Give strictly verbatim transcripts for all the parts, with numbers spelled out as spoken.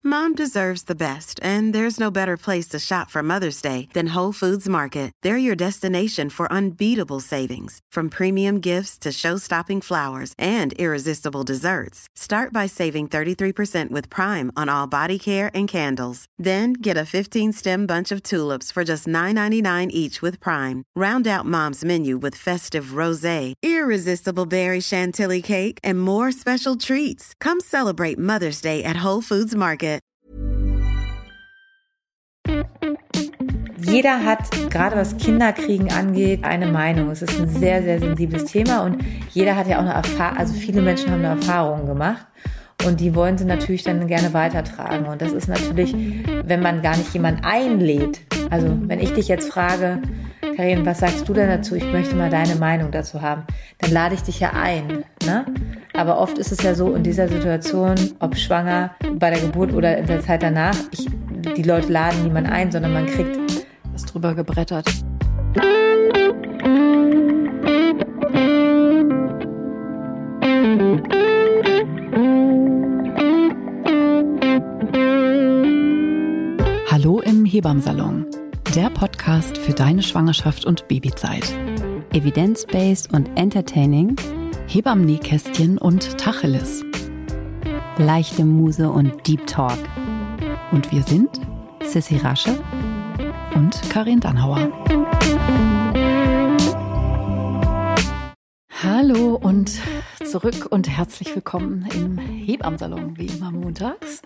Mom deserves the best, and there's no better place to shop for Mother's Day than Whole Foods Market. They're your destination for unbeatable savings, from premium gifts to show-stopping flowers and irresistible desserts. Start by saving thirty-three percent with Prime on all body care and candles. Then get a fifteen-stem bunch of tulips for just nine ninety-nine each with Prime. Round out Mom's menu with festive rosé, irresistible berry chantilly cake, and more special treats. Come celebrate Mother's Day at Whole Foods Market. Jeder hat, gerade was Kinderkriegen angeht, eine Meinung. Es ist ein sehr, sehr sensibles Thema und jeder hat ja auch eine Erfahrung, also viele Menschen haben eine Erfahrung gemacht und die wollen sie natürlich dann gerne weitertragen. Und das ist natürlich, wenn man gar nicht jemanden einlädt. Also wenn ich dich jetzt frage, Karin, was sagst du denn dazu? Ich möchte mal deine Meinung dazu haben. Dann lade ich dich ja ein, ne? Aber oft ist es ja so in dieser Situation, ob schwanger, bei der Geburt oder in der Zeit danach, ich, die Leute laden niemanden ein, sondern man kriegt was drüber gebrettert. Hallo im Hebammsalon, der Podcast für deine Schwangerschaft und Babyzeit. Evidence-based und entertaining, Hebammen-Nähkästchen und Tacheles. leichte Muse und Deep Talk. Und wir sind Sissi Rasche und Karin Dannhauer. Hallo und zurück und herzlich willkommen im Hebammsalon, wie immer montags.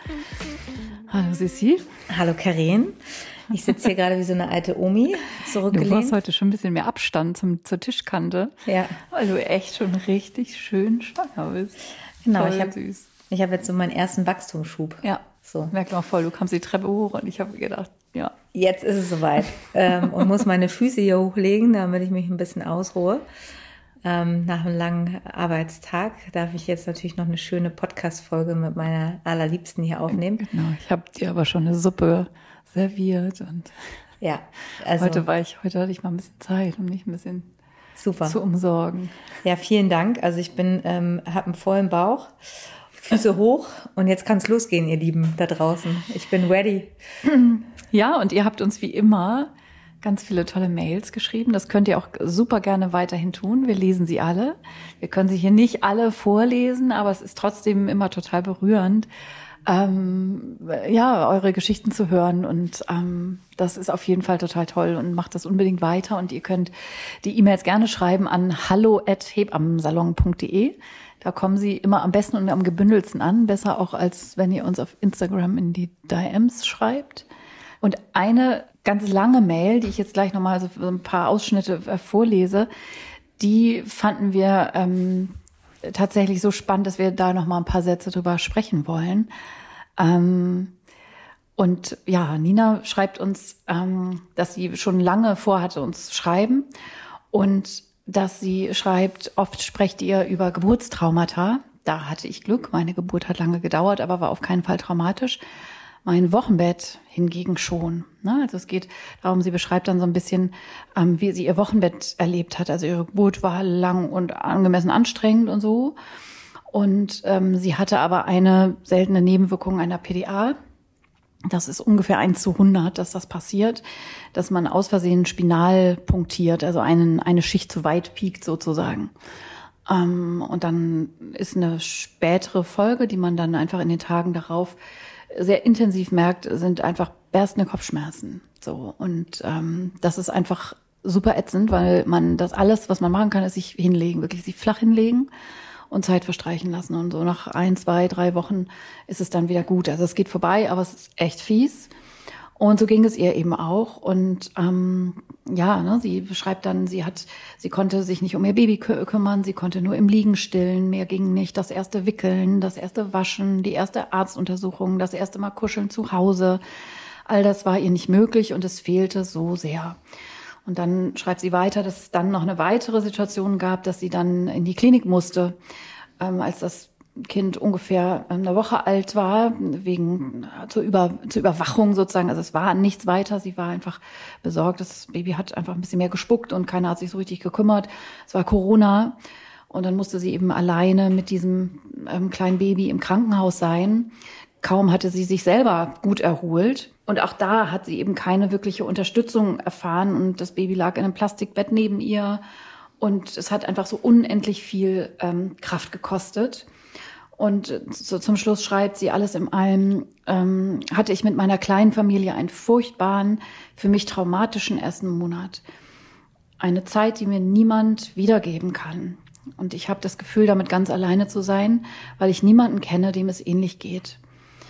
Hallo Sissi. Hallo Karin. Ich sitze hier gerade wie so eine alte Omi zurückgelehnt. Du hast heute schon ein bisschen mehr Abstand zum, zur Tischkante. Ja. Weil du echt schon richtig schön schwanger bist. Genau, voll ich habe süß. Ich habe jetzt so meinen ersten Wachstumsschub. Ja, so. Merkt man voll. Du kamst die Treppe hoch und ich habe gedacht, ja. Jetzt ist es soweit. ähm, und muss meine Füße hier hochlegen, damit ich mich ein bisschen ausruhe. Ähm, nach einem langen Arbeitstag darf ich jetzt natürlich noch eine schöne Podcast-Folge mit meiner Allerliebsten hier aufnehmen. Genau, ich habe dir aber schon eine Suppe serviert und ja, also heute war ich, heute hatte ich mal ein bisschen Zeit, um mich ein bisschen super zu umsorgen. Ja, vielen Dank. Also ich bin, ähm, habe einen vollen Bauch, Füße hoch und jetzt kann es losgehen, ihr Lieben da draußen. Ich bin ready. Ja, und ihr habt uns wie immer ganz viele tolle Mails geschrieben. Das könnt ihr auch super gerne weiterhin tun. Wir lesen sie alle. Wir können sie hier nicht alle vorlesen, aber es ist trotzdem immer total berührend, ähm, ja, eure Geschichten zu hören. Und ähm, das ist auf jeden Fall total toll und macht das unbedingt weiter. Und ihr könnt die E-Mails gerne schreiben an hallo at hebammsalon punkt de. Da kommen sie immer am besten und am gebündelsten an. Besser auch, als wenn ihr uns auf Instagram in die D Ms schreibt. Und eine ganz lange Mail, die ich jetzt gleich nochmal so ein paar Ausschnitte vorlese, die fanden wir ähm, tatsächlich so spannend, dass wir da nochmal ein paar Sätze drüber sprechen wollen. Ähm, und ja, Nina schreibt uns, ähm, dass sie schon lange vorhatte, uns zu schreiben und dass sie schreibt, oft sprecht ihr über Geburtstraumata. Da hatte ich Glück, meine Geburt hat lange gedauert, aber war auf keinen Fall traumatisch. Mein Wochenbett hingegen schon. Ne? Also es geht darum, sie beschreibt dann so ein bisschen, ähm, wie sie ihr Wochenbett erlebt hat. Also ihre Geburt war lang und angemessen anstrengend und so. Und ähm, sie hatte aber eine seltene Nebenwirkung einer P D A. Das ist ungefähr eins zu hundert, dass das passiert, dass man aus Versehen spinal punktiert, also einen, eine Schicht zu weit piekt sozusagen. Ähm, und dann ist eine spätere Folge, die man dann einfach in den Tagen darauf sehr intensiv merkt, sind einfach berstende Kopfschmerzen. So, und ähm, das ist einfach super ätzend, weil man das alles, was man machen kann, ist sich hinlegen, wirklich sich flach hinlegen und Zeit verstreichen lassen. Und so nach ein, zwei, drei Wochen ist es dann wieder gut. Also es geht vorbei, aber es ist echt fies. Und so ging es ihr eben auch. Und ähm, ja, ne, sie beschreibt dann, sie hat, sie konnte sich nicht um ihr Baby kü- kümmern, sie konnte nur im Liegen stillen, mehr ging nicht. Das erste Wickeln, das erste Waschen, die erste Arztuntersuchung, das erste Mal kuscheln zu Hause. All das war ihr nicht möglich und es fehlte so sehr. Und dann schreibt sie weiter, dass es dann noch eine weitere Situation gab, dass sie dann in die Klinik musste, ähm, als das Kind ungefähr eine Woche alt war, wegen zur, Über, zur Überwachung sozusagen. Also es war nichts weiter. Sie war einfach besorgt. Das Baby hat einfach ein bisschen mehr gespuckt und keiner hat sich so richtig gekümmert. Es war Corona. Und dann musste sie eben alleine mit diesem ähm, kleinen Baby im Krankenhaus sein. Kaum hatte sie sich selber gut erholt. Und auch da hat sie eben keine wirkliche Unterstützung erfahren. Und das Baby lag in einem Plastikbett neben ihr. Und es hat einfach so unendlich viel ähm, Kraft gekostet. Und so zum Schluss schreibt sie, alles in allem ähm, hatte ich mit meiner kleinen Familie einen furchtbaren, für mich traumatischen ersten Monat. Eine Zeit, die mir niemand wiedergeben kann. Und ich habe das Gefühl, damit ganz alleine zu sein, weil ich niemanden kenne, dem es ähnlich geht.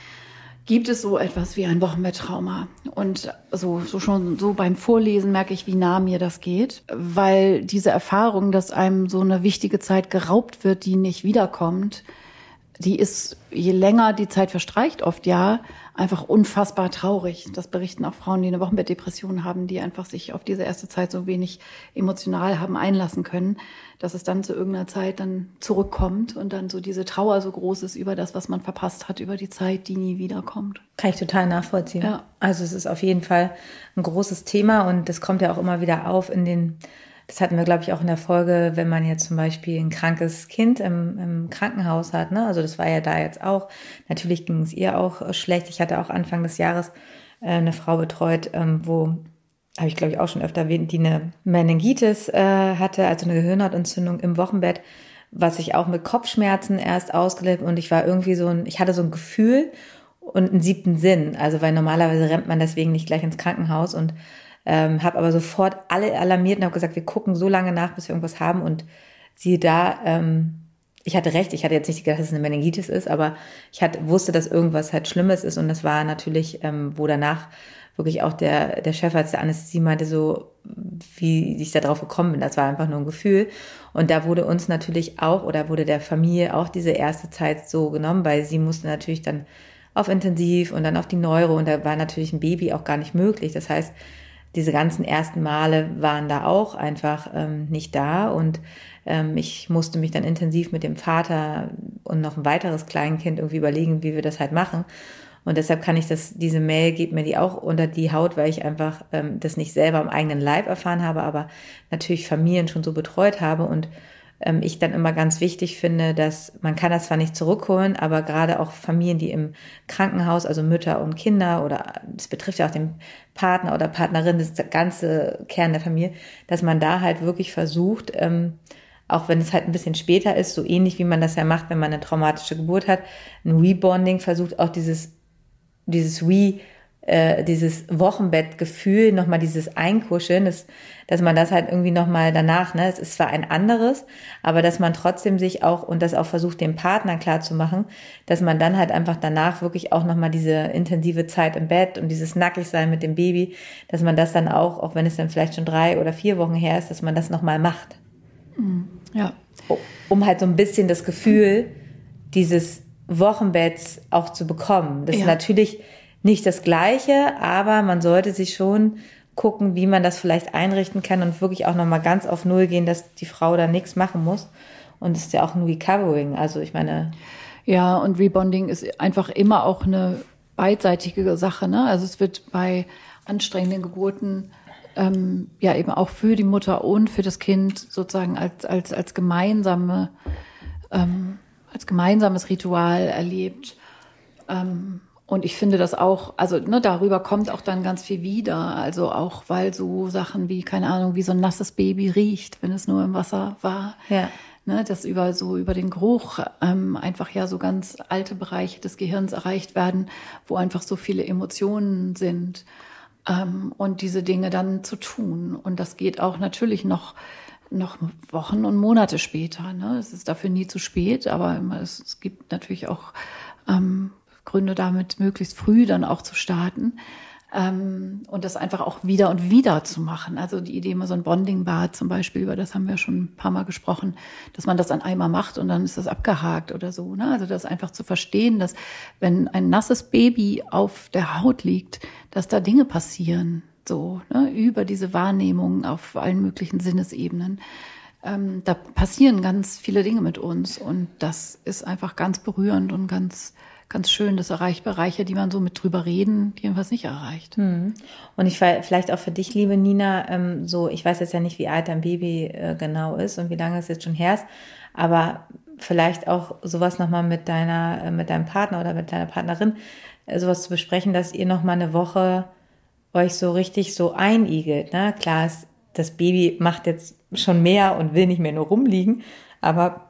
Gibt es so etwas wie ein Wochenbetttrauma? Und so, so schon so beim Vorlesen merke ich, wie nah mir das geht, weil diese Erfahrung, dass einem so eine wichtige Zeit geraubt wird, die nicht wiederkommt, die ist, je länger die Zeit verstreicht, oft ja, einfach unfassbar traurig. Das berichten auch Frauen, die eine Wochenbettdepression haben, die einfach sich auf diese erste Zeit so wenig emotional haben einlassen können, dass es dann zu irgendeiner Zeit dann zurückkommt und dann so diese Trauer so groß ist über das, was man verpasst hat, über die Zeit, die nie wiederkommt. Kann ich total nachvollziehen. Ja. Also es ist auf jeden Fall ein großes Thema und das kommt ja auch immer wieder auf in den, das hatten wir, glaube ich, auch in der Folge, wenn man jetzt zum Beispiel ein krankes Kind im, im Krankenhaus hat, ne? Also das war ja da jetzt auch. Natürlich ging es ihr auch schlecht. Ich hatte auch Anfang des Jahres äh, eine Frau betreut, ähm, wo, habe ich glaube ich auch schon öfter erwähnt, die eine Meningitis äh, hatte, also eine Gehirnhautentzündung im Wochenbett, was ich auch mit Kopfschmerzen erst ausgelebt und ich war irgendwie so ein, ich hatte so ein Gefühl und einen siebten Sinn. Also weil normalerweise rennt man deswegen nicht gleich ins Krankenhaus und Ähm, habe aber sofort alle alarmiert und habe gesagt, wir gucken so lange nach, bis wir irgendwas haben. Und siehe da, ähm, ich hatte recht, ich hatte jetzt nicht gedacht, dass es eine Meningitis ist, aber ich hatte, wusste, dass irgendwas halt Schlimmes ist. Und das war natürlich, ähm, wo danach wirklich auch der, der Chefarzt der Anästhesie meinte, so wie ich da drauf gekommen bin. Das war einfach nur ein Gefühl. Und da wurde uns natürlich auch, oder wurde der Familie auch diese erste Zeit so genommen, weil sie musste natürlich dann auf Intensiv und dann auf die Neuro. Und da war natürlich ein Baby auch gar nicht möglich. Das heißt, diese ganzen ersten Male waren da auch einfach ähm, nicht da und ähm, ich musste mich dann intensiv mit dem Vater und noch ein weiteres Kleinkind irgendwie überlegen, wie wir das halt machen. Und deshalb kann ich das, diese Mail geht mir die auch unter die Haut, weil ich einfach ähm, das nicht selber am eigenen Leib erfahren habe, aber natürlich Familien schon so betreut habe und ähm, ich dann immer ganz wichtig finde, dass man kann das zwar nicht zurückholen, aber gerade auch Familien, die im Krankenhaus, also Mütter und Kinder oder das betrifft ja auch den Partner oder Partnerin, das ganze Kern der Familie, dass man da halt wirklich versucht, ähm, auch wenn es halt ein bisschen später ist, so ähnlich wie man das ja macht, wenn man eine traumatische Geburt hat, ein Rebonding, versucht auch dieses, dieses Re, äh, dieses Wochenbettgefühl, nochmal dieses Einkuscheln, das, dass man das halt irgendwie nochmal danach, ne, es ist zwar ein anderes, aber dass man trotzdem sich auch, und das auch versucht, dem Partner klar zu machen, dass man dann halt einfach danach wirklich auch nochmal diese intensive Zeit im Bett und dieses Nackigsein mit dem Baby, dass man das dann auch, auch wenn es dann vielleicht schon drei oder vier Wochen her ist, dass man das nochmal macht. Ja. Um halt so ein bisschen das Gefühl dieses Wochenbetts auch zu bekommen. Das ja. ist natürlich nicht das Gleiche, aber man sollte sich schon gucken, wie man das vielleicht einrichten kann und wirklich auch nochmal ganz auf Null gehen, dass die Frau da nichts machen muss. Und es ist ja auch ein Recovering. Also ich meine... Ja, und Rebonding ist einfach immer auch eine beidseitige Sache, ne? Also es wird bei anstrengenden Geburten ähm, ja eben auch für die Mutter und für das Kind sozusagen als, als, als gemeinsame, ähm, als gemeinsames Ritual erlebt. Ähm, Und ich finde das auch, also ne, darüber kommt auch dann ganz viel wieder. Also auch, weil so Sachen wie, keine Ahnung, wie so ein nasses Baby riecht, wenn es nur im Wasser war. Ja. Ne, dass über so über den Geruch ähm, einfach ja so ganz alte Bereiche des Gehirns erreicht werden, wo einfach so viele Emotionen sind. Ähm, und diese Dinge dann zu tun. Und das geht auch natürlich noch noch Wochen und Monate später. Ne? Es ist dafür nie zu spät, aber es, es gibt natürlich auch ähm, Gründe damit, möglichst früh dann auch zu starten ähm, und das einfach auch wieder und wieder zu machen. Also die Idee, mal so ein Bonding-Bad zum Beispiel, über das haben wir schon ein paar Mal gesprochen, dass man das dann einmal macht und dann ist das abgehakt oder so. Ne? Also das einfach zu verstehen, dass wenn ein nasses Baby auf der Haut liegt, dass da Dinge passieren, so ne? Über diese Wahrnehmung auf allen möglichen Sinnesebenen. Ähm, da passieren ganz viele Dinge mit uns und das ist einfach ganz berührend und ganz ganz schön. Das erreicht Bereiche, die man so mit drüber reden, jedenfalls nicht erreicht. Hm. Und ich vielleicht auch für dich, liebe Nina, ähm, so, ich weiß jetzt ja nicht, wie alt dein Baby äh, genau ist und wie lange es jetzt schon her ist, aber vielleicht auch sowas nochmal mit deiner, äh, mit deinem Partner oder mit deiner Partnerin, äh, sowas zu besprechen, dass ihr nochmal eine Woche euch so richtig so einigelt. Ne? Klar, ist, das Baby macht jetzt schon mehr und will nicht mehr nur rumliegen, aber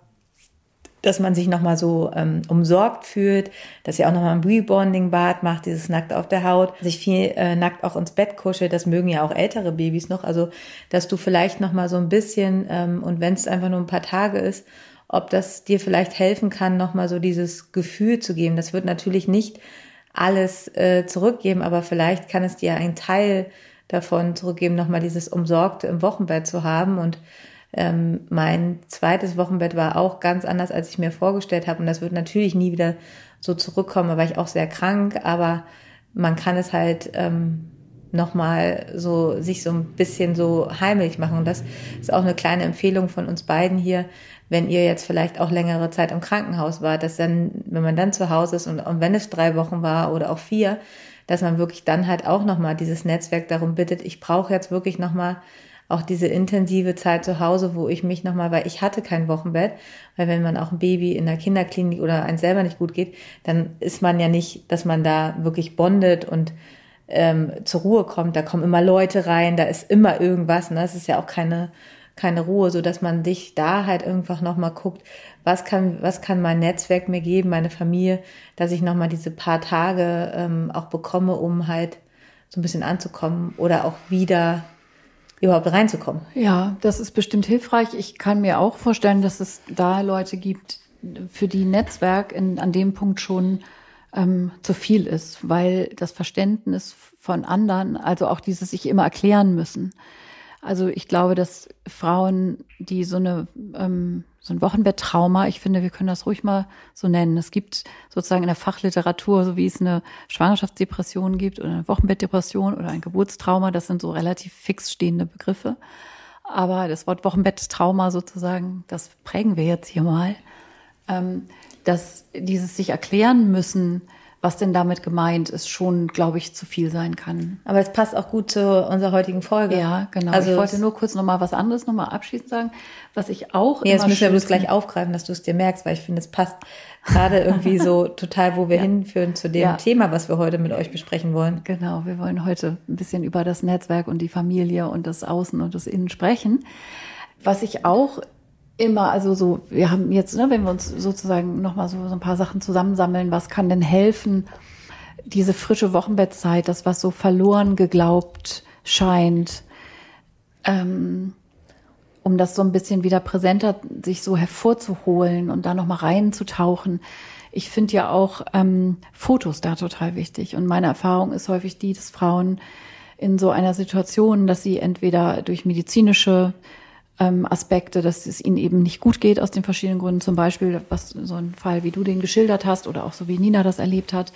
dass man sich nochmal so ähm, umsorgt fühlt, dass ihr auch nochmal ein Rebonding-Bad macht, dieses nackt auf der Haut, sich viel äh, nackt auch ins Bett kuschelt, das mögen ja auch ältere Babys noch, also dass du vielleicht nochmal so ein bisschen, ähm, und wenn es einfach nur ein paar Tage ist, ob das dir vielleicht helfen kann, nochmal so dieses Gefühl zu geben. Das wird natürlich nicht alles äh, zurückgeben, aber vielleicht kann es dir einen Teil davon zurückgeben, nochmal dieses Umsorgte im Wochenbett zu haben. Und ähm, mein zweites Wochenbett war auch ganz anders, als ich mir vorgestellt habe. Und das wird natürlich nie wieder so zurückkommen, da war ich auch sehr krank, aber man kann es halt ähm, nochmal so, sich so ein bisschen so heimlich machen. Und das ist auch eine kleine Empfehlung von uns beiden hier, wenn ihr jetzt vielleicht auch längere Zeit im Krankenhaus wart, dass dann, wenn man dann zu Hause ist und, und wenn es drei Wochen war oder auch vier, dass man wirklich dann halt auch nochmal dieses Netzwerk darum bittet, ich brauche jetzt wirklich nochmal auch diese intensive Zeit zu Hause, wo ich mich nochmal, weil ich hatte kein Wochenbett, weil wenn man auch ein Baby in der Kinderklinik oder einem selber nicht gut geht, dann ist man ja nicht, dass man da wirklich bondet und ähm, zur Ruhe kommt. Da kommen immer Leute rein, da ist immer irgendwas, ne? Das ist ja auch keine keine Ruhe, so dass man sich da halt einfach nochmal guckt, was kann, was kann mein Netzwerk mir geben, meine Familie, dass ich nochmal diese paar Tage ähm, auch bekomme, um halt so ein bisschen anzukommen oder auch wieder überhaupt reinzukommen. Ja, das ist bestimmt hilfreich. Ich kann mir auch vorstellen, dass es da Leute gibt, für die Netzwerk in, an dem Punkt schon ähm, zu viel ist, weil das Verständnis von anderen, also auch dieses sich immer erklären müssen. Also ich glaube, dass Frauen, die so eine ähm, so ein Wochenbetttrauma, ich finde, wir können das ruhig mal so nennen. Es gibt sozusagen in der Fachliteratur, so wie es eine Schwangerschaftsdepression gibt oder eine Wochenbettdepression oder ein Geburtstrauma, das sind so relativ fix stehende Begriffe. Aber das Wort Wochenbetttrauma sozusagen, das prägen wir jetzt hier mal, ähm, dass dieses sich erklären müssen, was denn damit gemeint ist, schon, glaube ich, zu viel sein kann. Aber es passt auch gut zu unserer heutigen Folge. Ja, genau. Also ich wollte nur kurz noch mal was anderes noch mal abschließend sagen, was ich auch nee, immer jetzt müssen wir bloß finde, gleich aufgreifen, dass du es dir merkst, weil ich finde, es passt gerade irgendwie so total, wo wir ja. hinführen zu dem ja. Thema, was wir heute mit euch besprechen wollen. Genau, wir wollen heute ein bisschen über das Netzwerk und die Familie und das Außen und das Innen sprechen. Was ich auch immer, also so, wir haben jetzt, ne, wenn wir uns sozusagen nochmal so, so ein paar Sachen zusammensammeln, was kann denn helfen, diese frische Wochenbettzeit, das, was so verloren geglaubt scheint, ähm, um das so ein bisschen wieder präsenter sich so hervorzuholen und da nochmal reinzutauchen. Ich finde ja auch ähm, Fotos da total wichtig. Und meine Erfahrung ist häufig die, dass Frauen in so einer Situation, dass sie entweder durch medizinische Aspekte, dass es ihnen eben nicht gut geht aus den verschiedenen Gründen, zum Beispiel was so ein Fall, wie du den geschildert hast oder auch so wie Nina das erlebt hat,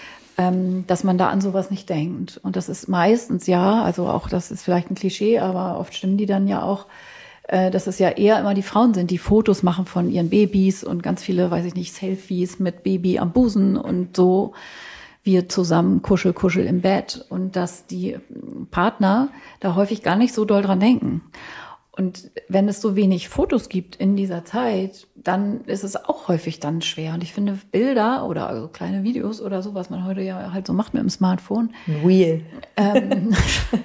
dass man da an sowas nicht denkt. Und das ist meistens ja, also auch das ist vielleicht ein Klischee, aber oft stimmen die dann ja auch, dass es ja eher immer die Frauen sind, die Fotos machen von ihren Babys und ganz viele, weiß ich nicht, Selfies mit Baby am Busen und so, wir zusammen kuschel, kuschel im Bett und dass die Partner da häufig gar nicht so doll dran denken. Und wenn es so wenig Fotos gibt in dieser Zeit, dann ist es auch häufig dann schwer. Und ich finde Bilder oder also kleine Videos oder so, was man heute ja halt so macht mit dem Smartphone. Real. Ähm,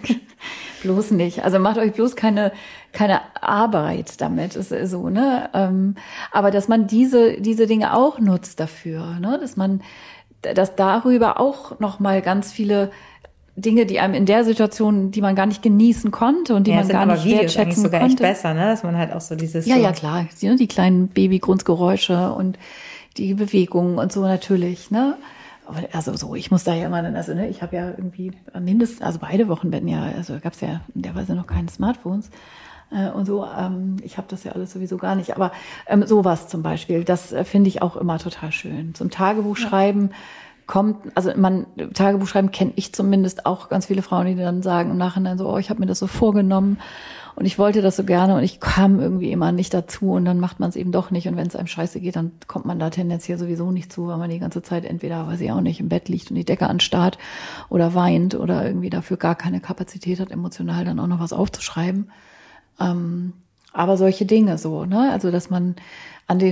bloß nicht. Also macht euch bloß keine keine Arbeit damit. Ist so, ne? Ähm, aber dass man diese diese Dinge auch nutzt dafür, ne? Dass man, dass darüber auch noch mal ganz viele Dinge, die einem in der Situation, die man gar nicht genießen konnte und die ja, man gar nicht Videos wertschätzen sogar konnte. Echt besser, ne? Dass man halt auch so dieses ja so ja klar, die, die kleinen Babygrundgeräusche und die Bewegungen und so natürlich, ne? Aber also so, ich muss da ja immer dann, also ne, ich habe ja irgendwie mindestens, also beide Wochenbetten ja, also gab es ja in der Weise noch keine Smartphones äh, und so. Ähm, ich habe das ja alles sowieso gar nicht, aber ähm, sowas zum Beispiel, das äh, finde ich auch immer total schön. Zum Tagebuch schreiben. Ja. Kommt, also man, Tagebuch schreiben kenne ich zumindest auch ganz viele Frauen, die dann sagen im Nachhinein so, oh, ich habe mir das so vorgenommen und ich wollte das so gerne und ich kam irgendwie immer nicht dazu und dann macht man es eben doch nicht und wenn es einem scheiße geht, dann kommt man da tendenziell sowieso nicht zu, weil man die ganze Zeit entweder, weiß ich auch nicht, im Bett liegt und die Decke anstarrt oder weint oder irgendwie dafür gar keine Kapazität hat, emotional dann auch noch was aufzuschreiben. Ähm, aber solche Dinge so, ne, also dass man an den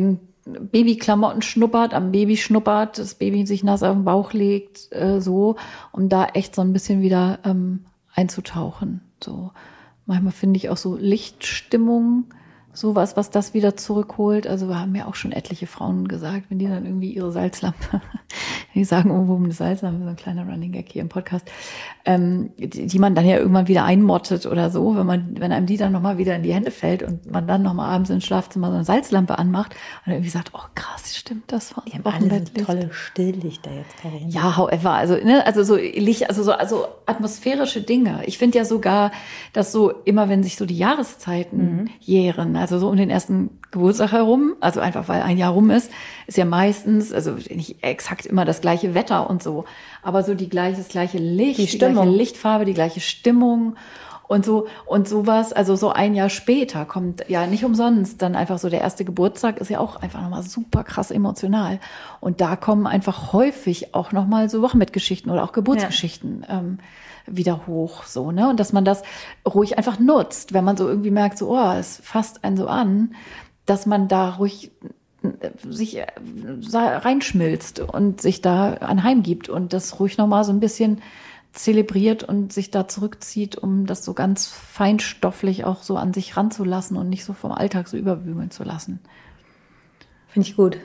Babyklamotten schnuppert, am Baby schnuppert, das Baby sich nass auf den Bauch legt, äh, so, um da echt so ein bisschen wieder ähm, einzutauchen. So manchmal finde ich auch so Lichtstimmung, sowas, was das wieder zurückholt. Also wir haben ja auch schon etliche Frauen gesagt, wenn die dann irgendwie ihre Salzlampe, die sagen irgendwo um eine Salzlampe, so ein kleiner Running Gag hier im Podcast, ähm, die, die man dann ja irgendwann wieder einmottet oder so, wenn man, wenn einem die dann nochmal wieder in die Hände fällt und man dann nochmal abends ins Schlafzimmer so eine Salzlampe anmacht und irgendwie sagt, oh krass, stimmt, das war die haben alle so tolle Stilllichter jetzt, Karin. Ja, however, also, ne, also so Licht, also so, also atmosphärische Dinge. Ich finde ja sogar, dass so immer, wenn sich so die Jahreszeiten mhm. jähren, also so um den ersten Geburtstag herum, also einfach weil ein Jahr rum ist, ist ja meistens, also nicht exakt immer das gleiche Wetter und so, aber so die gleiche, das gleiche Licht, die, die gleiche Lichtfarbe, die gleiche Stimmung und so und sowas, also so ein Jahr später kommt ja nicht umsonst dann einfach so der erste Geburtstag, ist ja auch einfach nochmal super krass emotional und da kommen einfach häufig auch nochmal so Wochenbettgeschichten oder auch Geburtsgeschichten ja. ähm, wieder hoch, so, ne, und dass man das ruhig einfach nutzt, wenn man so irgendwie merkt, so, oh, es fasst einen so an, dass man da ruhig sich reinschmilzt und sich da anheimgibt und das ruhig nochmal so ein bisschen zelebriert und sich da zurückzieht, um das so ganz feinstofflich auch so an sich ranzulassen und nicht so vom Alltag so überbügeln zu lassen. Finde ich gut.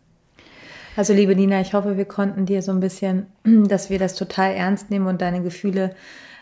Also liebe Nina, ich hoffe, wir konnten dir so ein bisschen, dass wir das total ernst nehmen und deine Gefühle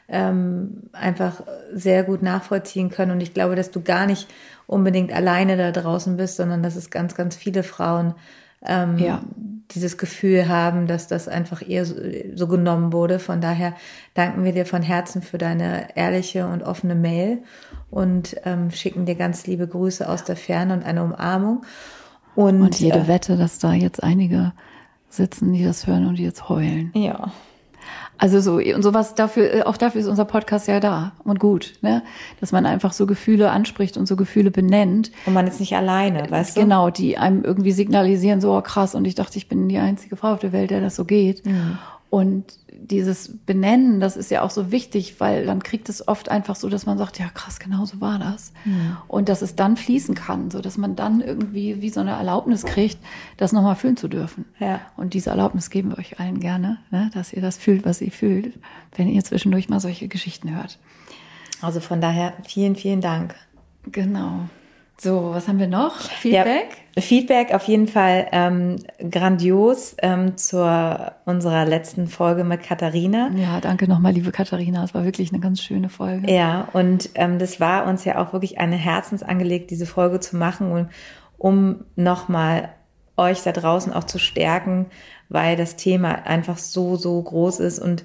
ähm, einfach sehr gut nachvollziehen können. Und ich glaube, dass du gar nicht unbedingt alleine da draußen bist, sondern dass es ganz, ganz viele Frauen ähm, ja. dieses Gefühl haben, dass das einfach eher so, so genommen wurde. Von daher danken wir dir von Herzen für deine ehrliche und offene Mail und ähm, schicken dir ganz liebe Grüße aus der Ferne und eine Umarmung. Und, und jede äh, Wette, dass da jetzt einige sitzen, die das hören und die jetzt heulen. Ja. Also so, und sowas dafür, auch dafür ist unser Podcast ja da und gut, ne? Dass man einfach so Gefühle anspricht und so Gefühle benennt. Und man ist nicht alleine, weißt du? Genau, die einem irgendwie signalisieren, so oh, krass, und ich dachte, ich bin die einzige Frau auf der Welt, der das so geht. Mhm. Und dieses Benennen, das ist ja auch so wichtig, weil dann kriegt es oft einfach so, dass man sagt, ja krass, genau so war das. Mhm. Und dass es dann fließen kann, so dass man dann irgendwie wie so eine Erlaubnis kriegt, das nochmal fühlen zu dürfen. Ja. Und diese Erlaubnis geben wir euch allen gerne, ne, dass ihr das fühlt, was ihr fühlt, wenn ihr zwischendurch mal solche Geschichten hört. Also von daher vielen, vielen Dank. Genau. So, was haben wir noch? Feedback? Ja, Feedback auf jeden Fall ähm, grandios ähm, zur unserer letzten Folge mit Katharina. Ja, danke nochmal, liebe Katharina. Es war wirklich eine ganz schöne Folge. Ja, und ähm, das war uns ja auch wirklich eine Herzensangelegt, diese Folge zu machen, und um nochmal euch da draußen auch zu stärken, weil das Thema einfach so, so groß ist und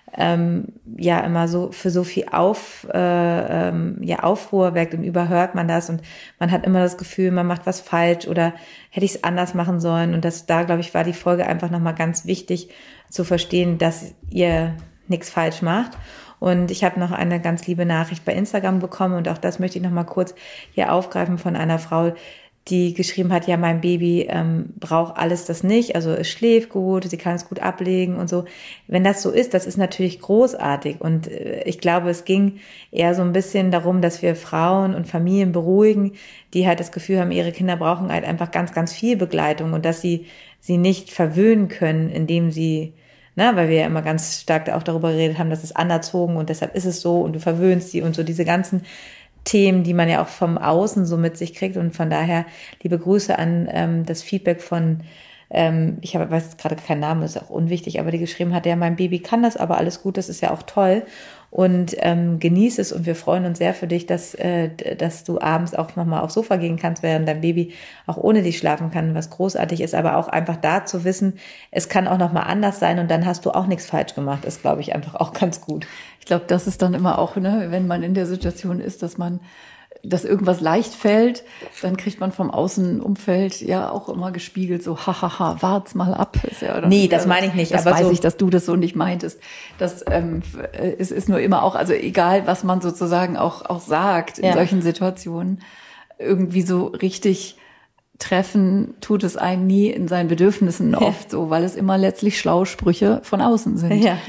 Ähm, ja immer so für so viel auf äh, ähm, ja Aufruhr weckt, und überhört man das und man hat immer das Gefühl, man macht was falsch oder hätte ich es anders machen sollen, und das da glaube ich war die Folge einfach nochmal ganz wichtig zu verstehen, dass ihr nichts falsch macht. Und ich habe noch eine ganz liebe Nachricht bei Instagram bekommen, und auch das möchte ich nochmal kurz hier aufgreifen, von einer Frau, die geschrieben hat, ja, mein Baby ähm, braucht alles das nicht, also es schläft gut, sie kann es gut ablegen und so. Wenn das so ist, das ist natürlich großartig, und äh, ich glaube, es ging eher so ein bisschen darum, dass wir Frauen und Familien beruhigen, die halt das Gefühl haben, ihre Kinder brauchen halt einfach ganz, ganz viel Begleitung, und dass sie sie nicht verwöhnen können, indem sie, na, weil wir ja immer ganz stark auch darüber geredet haben, das ist anerzogen und deshalb ist es so und du verwöhnst sie und so diese ganzen Themen, die man ja auch vom Außen so mit sich kriegt. Und von daher liebe Grüße an ähm, das Feedback von, ähm, ich habe, weiß gerade keinen Namen, ist auch unwichtig, aber die geschrieben hat, ja, mein Baby kann das, aber alles gut, das ist ja auch toll. Und ähm, genieß es, und wir freuen uns sehr für dich, dass äh, dass du abends auch nochmal aufs Sofa gehen kannst, während dein Baby auch ohne dich schlafen kann, was großartig ist, aber auch einfach da zu wissen, es kann auch nochmal anders sein, und dann hast du auch nichts falsch gemacht, ist, glaube ich, einfach auch ganz gut. Ich glaube, das ist dann immer auch, ne, wenn man in der Situation ist, dass man, dass irgendwas leicht fällt, dann kriegt man vom Außenumfeld ja auch immer gespiegelt, so hahaha, wart's mal ab. Ist ja, nee, das meine ich nicht. Das aber weiß so ich, dass du das so nicht meintest. Das ähm, es ist nur immer auch, also egal, was man sozusagen auch auch sagt in ja. solchen Situationen, irgendwie so richtig treffen tut es einen nie in seinen Bedürfnissen oft ja. so, weil es immer letztlich schlaue Sprüche von außen sind. Ja.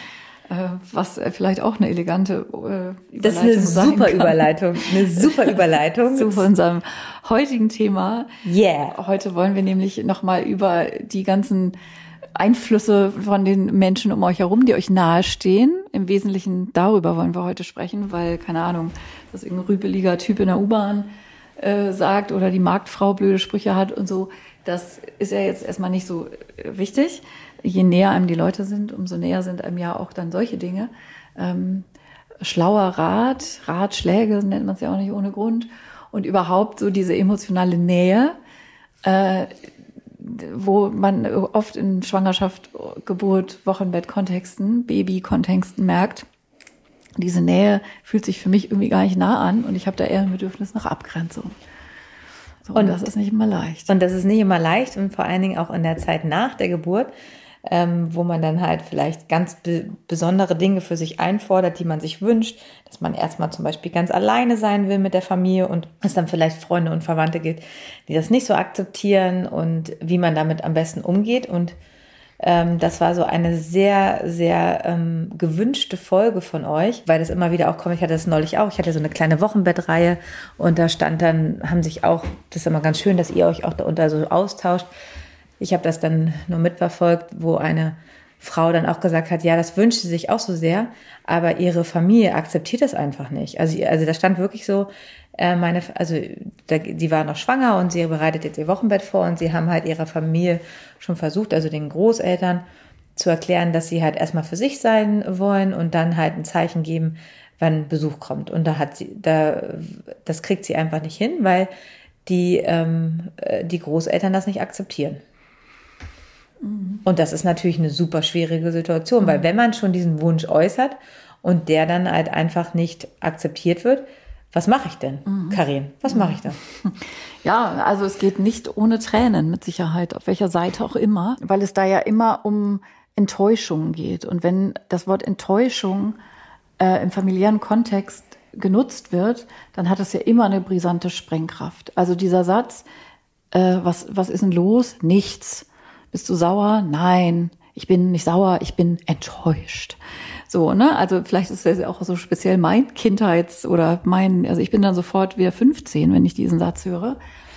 was vielleicht auch eine elegante äh, Überleitung Das ist eine super kann. Überleitung, eine super Überleitung zu unserem heutigen Thema. Yeah. Heute wollen wir nämlich nochmal über die ganzen Einflüsse von den Menschen um euch herum, die euch nahestehen. Im Wesentlichen darüber wollen wir heute sprechen, weil, keine Ahnung, dass irgendein rüpeliger Typ in der U-Bahn äh, sagt oder die Marktfrau blöde Sprüche hat und so. Das ist ja jetzt erstmal nicht so wichtig. Je näher einem die Leute sind, umso näher sind einem ja auch dann solche Dinge. Ähm, schlauer Rat, Ratschläge nennt man es ja auch nicht ohne Grund. Und überhaupt so diese emotionale Nähe, äh, wo man oft in Schwangerschaft, Geburt, Wochenbett-Kontexten, Baby-Kontexten merkt, diese Nähe fühlt sich für mich irgendwie gar nicht nah an und ich habe da eher ein Bedürfnis nach Abgrenzung. So, und das ist nicht immer leicht. Und das ist nicht immer leicht und vor allen Dingen auch in der Zeit nach der Geburt, ähm, wo man dann halt vielleicht ganz be- besondere Dinge für sich einfordert, die man sich wünscht, dass man erstmal zum Beispiel ganz alleine sein will mit der Familie und es dann vielleicht Freunde und Verwandte gibt, die das nicht so akzeptieren und wie man damit am besten umgeht. Und ähm, das war so eine sehr, sehr ähm, gewünschte Folge von euch, weil das immer wieder auch kommt. Ich hatte das neulich auch. Ich hatte so eine kleine Wochenbettreihe und da stand dann, haben sich auch, das ist immer ganz schön, dass ihr euch auch darunter so austauscht. Ich habe das dann nur mitverfolgt, wo eine Frau dann auch gesagt hat, ja, das wünscht sie sich auch so sehr, aber ihre Familie akzeptiert das einfach nicht. Also, also da stand wirklich so, äh, meine, also da, die war noch schwanger und sie bereitet jetzt ihr Wochenbett vor und sie haben halt ihrer Familie schon versucht, also den Großeltern zu erklären, dass sie halt erstmal für sich sein wollen und dann halt ein Zeichen geben, wann Besuch kommt. Und da hat sie, da, das kriegt sie einfach nicht hin, weil die, ähm, die Großeltern das nicht akzeptieren. Und das ist natürlich eine super schwierige Situation, mhm. weil wenn man schon diesen Wunsch äußert und der dann halt einfach nicht akzeptiert wird, was mache ich denn, mhm. Karin? Was mhm. mache ich dann? Ja, also es geht nicht ohne Tränen mit Sicherheit, auf welcher Seite auch immer, weil es da ja immer um Enttäuschung geht. Und wenn das Wort Enttäuschung äh, im familiären Kontext genutzt wird, dann hat es ja immer eine brisante Sprengkraft. Also dieser Satz, äh, was, was ist denn los? Nichts. Bist du sauer? Nein, ich bin nicht sauer, ich bin enttäuscht. So, ne? Also vielleicht ist das ja auch so speziell mein Kindheits- oder mein, also ich bin dann sofort wieder fünfzehn, wenn ich diesen Satz höre.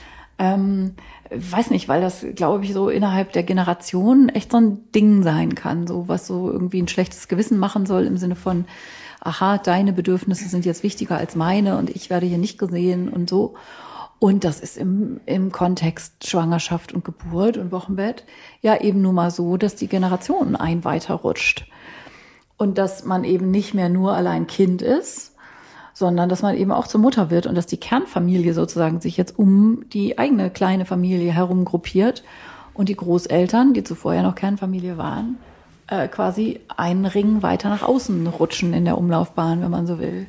Ähm, weiß nicht, weil das, glaube ich, so innerhalb der Generation echt so ein Ding sein kann, so was so irgendwie ein schlechtes Gewissen machen soll im Sinne von, aha, deine Bedürfnisse sind jetzt wichtiger als meine und ich werde hier nicht gesehen und so. Und das ist im, im Kontext Schwangerschaft und Geburt und Wochenbett ja eben nun mal so, dass die Generation ein weiterrutscht. Und dass man eben nicht mehr nur allein Kind ist, sondern dass man eben auch zur Mutter wird und dass die Kernfamilie sozusagen sich jetzt um die eigene kleine Familie herum gruppiert und die Großeltern, die zuvor ja noch Kernfamilie waren, äh, quasi einen Ring weiter nach außen rutschen in der Umlaufbahn, wenn man so will.